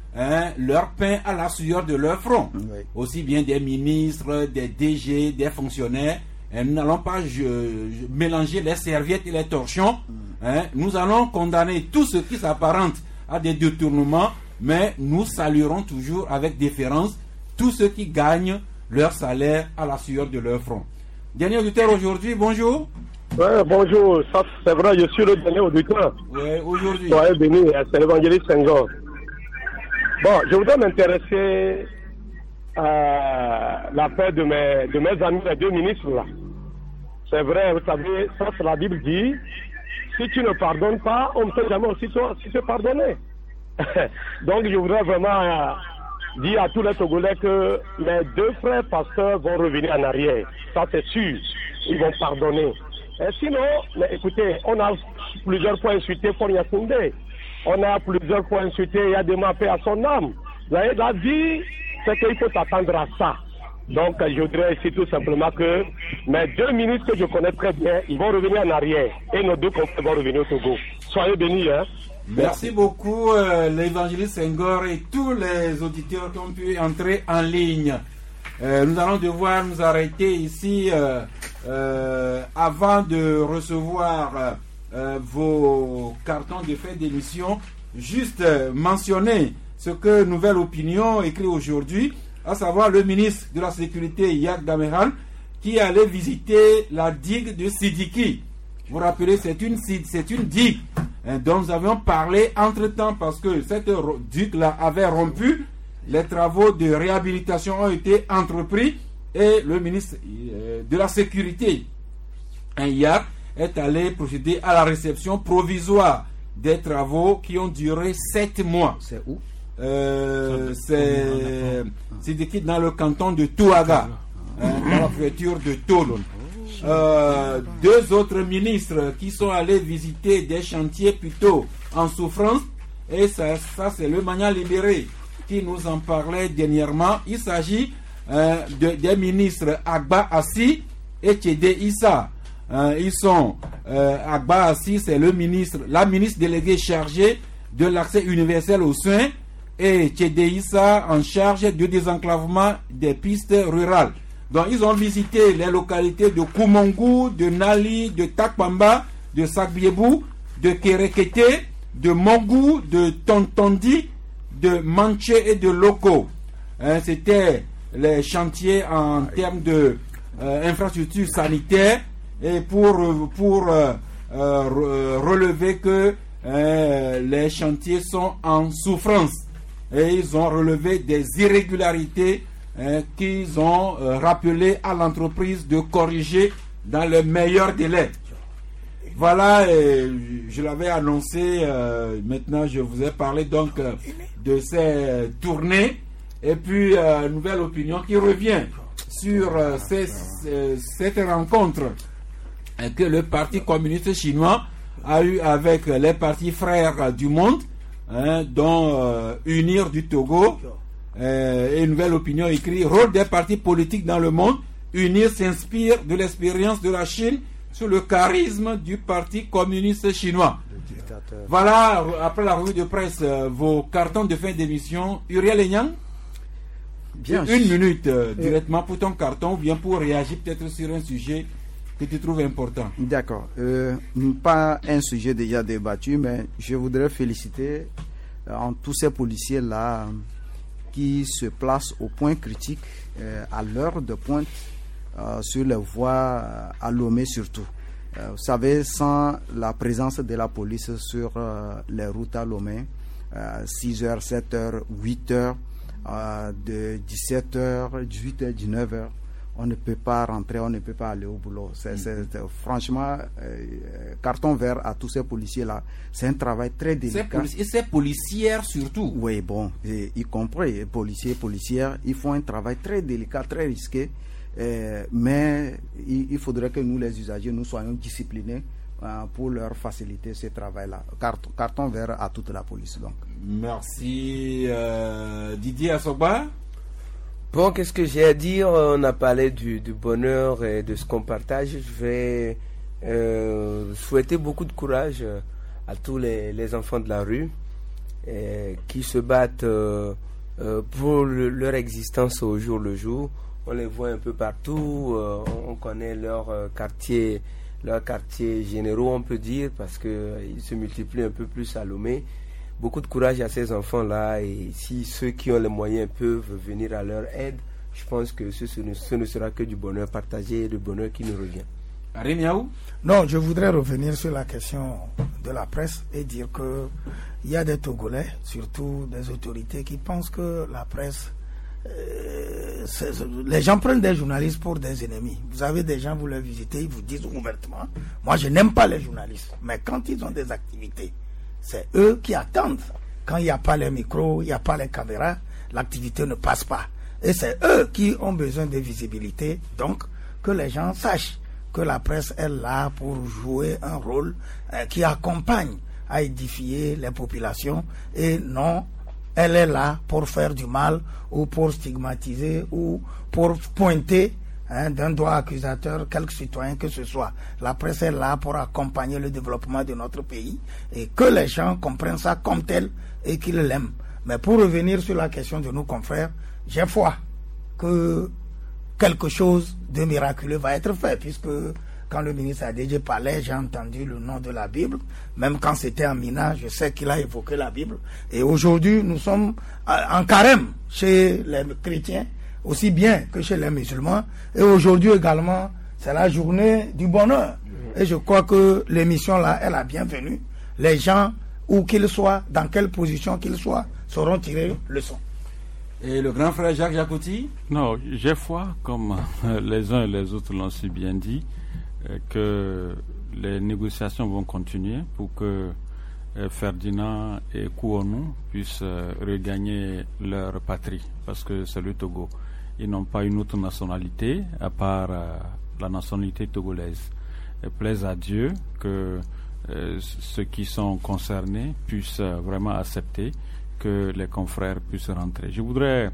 leur pain à la sueur de leur front. Aussi bien des ministres, des DG, des fonctionnaires. Nous n'allons pas mélanger les serviettes et les torchons. Nous allons condamner tout ce qui s'apparente à des détournements, mais nous saluerons toujours avec déférence tous ceux qui gagnent leur salaire à la sueur de leur front. Dernier auditeur aujourd'hui, bonjour. Ouais, bonjour, ça c'est vrai, je suis le dernier auditeur. Ouais, aujourd'hui. Soyez béni, c'est l'évangéliste Senghor. Bon, je voudrais m'intéresser à l'affaire de mes amis, les deux ministres là. C'est vrai, vous savez, ça c'est la Bible dit, si tu ne pardonnes pas, on ne peut jamais aussi te pardonner. Donc je voudrais vraiment dire à tous les Togolais que mes deux frères pasteurs vont revenir en arrière. Ça c'est sûr, ils vont pardonner. Et sinon, mais écoutez, on a plusieurs fois insulté Fonia Koundé. On a plusieurs fois insulté Yadema Paix à son âme. La vie, c'est qu'il faut s'attendre à ça. Donc, je voudrais ici tout simplement que mes deux ministres que je connais très bien, ils vont revenir en arrière. Et nos deux confrères vont revenir au Togo. Soyez bénis, hein. Merci beaucoup, l'évangéliste Senghor et tous les auditeurs qui ont pu entrer en ligne. Nous allons devoir nous arrêter ici avant de recevoir vos cartons de fin d'émission. Juste mentionner ce que Nouvelle Opinion écrit aujourd'hui, à savoir le ministre de la Sécurité Yak Dameran qui allait visiter la digue de Sidiki. Vous vous rappelez, c'est une digue dont nous avions parlé entre-temps parce que cette digue-là avait rompu. Les travaux de réhabilitation ont été entrepris et le ministre de la Sécurité, Yak, est allé procéder à la réception provisoire des travaux qui ont duré 7 mois. C'est où? C'est dans le canton de Touaga, dans la préfecture de Tolon. Deux autres ministres qui sont allés visiter des chantiers plutôt en souffrance, et ça c'est le Magna Libéré qui nous en parlait dernièrement. Il s'agit des ministres Agba Assi et Tchédé Issa. Ils sont Agba Assi, c'est la ministre déléguée chargée de l'accès universel aux soins, et Tchédé Issa en charge du désenclavement des pistes rurales. Donc ils ont visité les localités de Koumongu, de Nali, de Takpamba, de Sakbiebou, de Kerekete, de Mongou, de Tontondi, de Manché et de Loko. C'était les chantiers en termes de infrastructures sanitaires, et pour relever que les chantiers sont en souffrance. Et ils ont relevé des irrégularités qu'ils ont rappelé à l'entreprise de corriger dans le meilleur délai. Voilà, je l'avais annoncé, maintenant je vous ai parlé donc de ces tournées, et puis Nouvelle Opinion qui revient sur cette rencontre que le Parti communiste chinois a eu avec les partis frères du monde, dont Unir du Togo. Et Nouvelle Opinion écrit: rôle des partis politiques dans le monde, Unir s'inspire de l'expérience de la Chine sur le charisme du Parti communiste chinois. Voilà, après la revue de presse, vos cartons de fin d'émission. Uriel Enyang, une minute directement pour ton carton, ou bien pour réagir peut-être sur un sujet que tu trouves important. D'accord. Pas un sujet déjà débattu, mais je voudrais féliciter tous ces policiers-là qui se placent au point critique à l'heure de pointe sur les voies à Lomé surtout. Vous savez, sans la présence de la police sur les routes à Lomé, 6h, 7h, 8h, de 17h, 18h, 19h, on ne peut pas rentrer, on ne peut pas aller au boulot. Franchement, carton vert à tous ces policiers-là. C'est un travail très délicat. Et ces policières surtout. Oui, bon, y compris policiers, policières, ils font un travail très délicat, très risqué. Mais il faudrait que nous, les usagers, nous soyons disciplinés pour leur faciliter ce travail-là. Carton vert à toute la police, donc. Merci. Didier Assoba. Bon, qu'est-ce que j'ai à dire? On a parlé du bonheur et de ce qu'on partage. Je vais souhaiter beaucoup de courage à tous les enfants de la rue. qui se battent pour leur existence au jour le jour. On les voit un peu partout, on connaît leurs quartiers généraux, on peut dire, parce qu'ils se multiplient un peu plus à Lomé. Beaucoup de courage à ces enfants-là, et si ceux qui ont les moyens peuvent venir à leur aide, je pense que ce ne sera que du bonheur partagé et du bonheur qui nous revient. Rémiaou? Non, je voudrais revenir sur la question de la presse et dire que il y a des Togolais, surtout des autorités, qui pensent que la presse, les gens prennent des journalistes pour des ennemis. Vous avez des gens, vous les visitez, ils vous disent ouvertement, moi je n'aime pas les journalistes, mais quand ils ont des activités, c'est eux qui attendent. Quand il n'y a pas les micros, il n'y a pas les caméras, l'activité ne passe pas. Et c'est eux qui ont besoin de visibilité, donc que les gens sachent que la presse est là pour jouer un rôle qui accompagne à édifier les populations, et non, elle est là pour faire du mal ou pour stigmatiser ou pour pointer d'un doigt accusateur quelque citoyen que ce soit. La presse est là pour accompagner le développement de notre pays, et que les gens comprennent ça comme tel et qu'ils l'aiment. Mais pour revenir sur la question de nos confrères, j'ai foi que quelque chose de miraculeux va être fait, puisque quand le ministre Adédje parlait, j'ai entendu le nom de la Bible. Même quand c'était en Mina, je sais qu'il a évoqué la Bible. Et aujourd'hui, nous sommes en carême chez les chrétiens, aussi bien que chez les musulmans. Et aujourd'hui également, c'est la journée du bonheur. Et je crois que l'émission là est la bienvenue. Les gens, où qu'ils soient, dans quelle position qu'ils soient, sauront tirer leçon. Et le grand frère Jacques Jacouti? Non, j'ai foi, comme les uns et les autres l'ont si bien dit, que les négociations vont continuer pour que Ferdinand et Kouonou puissent regagner leur patrie, parce que c'est le Togo. Ils n'ont pas une autre nationalité à part la nationalité togolaise. Et plaise à Dieu que ceux qui sont concernés puissent vraiment accepter que les confrères puissent rentrer. Je voudrais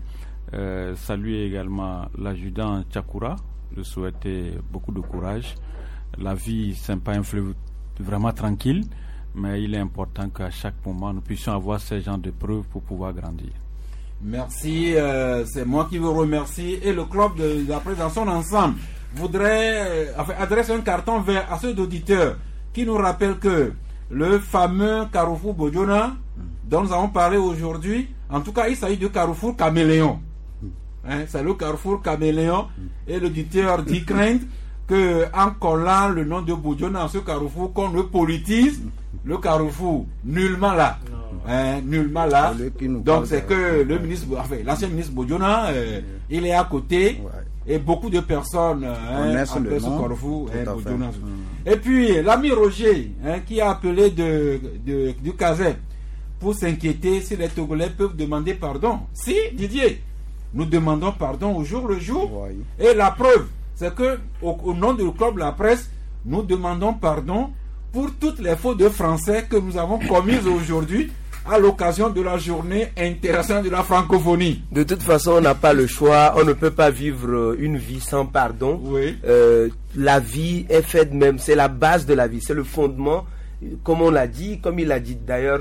saluer également l'adjudant Tchakoura, lui souhaiter beaucoup de courage. La vie, c'est pas un fleuve vraiment tranquille, mais il est important qu'à chaque moment, nous puissions avoir ces genres de preuves pour pouvoir grandir. Merci, c'est moi qui vous remercie. Et le club de la presse dans son ensemble voudrait adresser un carton vert à ceux d'auditeurs qui nous rappellent que le fameux Carrefour Bodiona, dont nous avons parlé aujourd'hui, en tout cas il s'agit de Carrefour Caméléon. C'est le Carrefour Caméléon, et l'auditeur dit craindre que, en collant le nom de Bodiona dans ce Carrefour, qu'on ne politise le Carrefour. Nullement là. Nullement là. Donc c'est que le ministre, l'ancien ministre Bodiona, il est à côté, et beaucoup de personnes appellent ce Carrefour Bodiona. Et puis l'ami Roger, qui a appelé du Kazet pour s'inquiéter si les Togolais peuvent demander pardon. Si, Didier, nous demandons pardon au jour le jour. Et la preuve, c'est que au nom du club La Presse, nous demandons pardon pour toutes les fautes de français que nous avons commises aujourd'hui à l'occasion de la journée internationale de la francophonie. De toute façon, on n'a pas le choix, on ne peut pas vivre une vie sans pardon. La vie est faite même, c'est la base de la vie, c'est le fondement. Comme on l'a dit, comme il a dit d'ailleurs,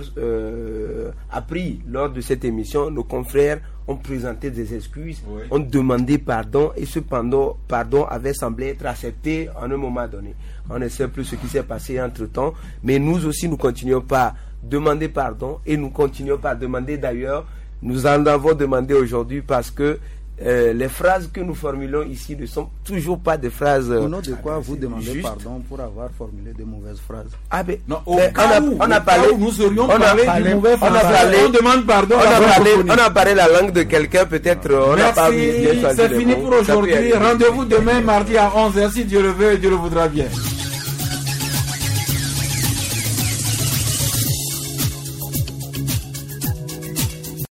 appris lors de cette émission, nos confrères ont présenté des excuses, ont demandé pardon, et ce pardon avait semblé être accepté en un moment donné. On ne sait plus ce qui s'est passé entre-temps, mais nous aussi, nous continuons pas demander pardon, et nous continuons pas à demander d'ailleurs, nous en avons demandé aujourd'hui parce que les phrases que nous formulons ici ne sont toujours pas des phrases. Au nom de quoi vous demandez pardon pour avoir formulé de mauvaises phrases? Ah ben, non, on a parlé, nous serions parlé du mauvais français. On demande pardon. On a parlé la langue de quelqu'un, peut-être. On n'a pas bien choisi. C'est fini pour aujourd'hui. Rendez-vous demain mardi à 11h si Dieu le veut et Dieu le voudra bien.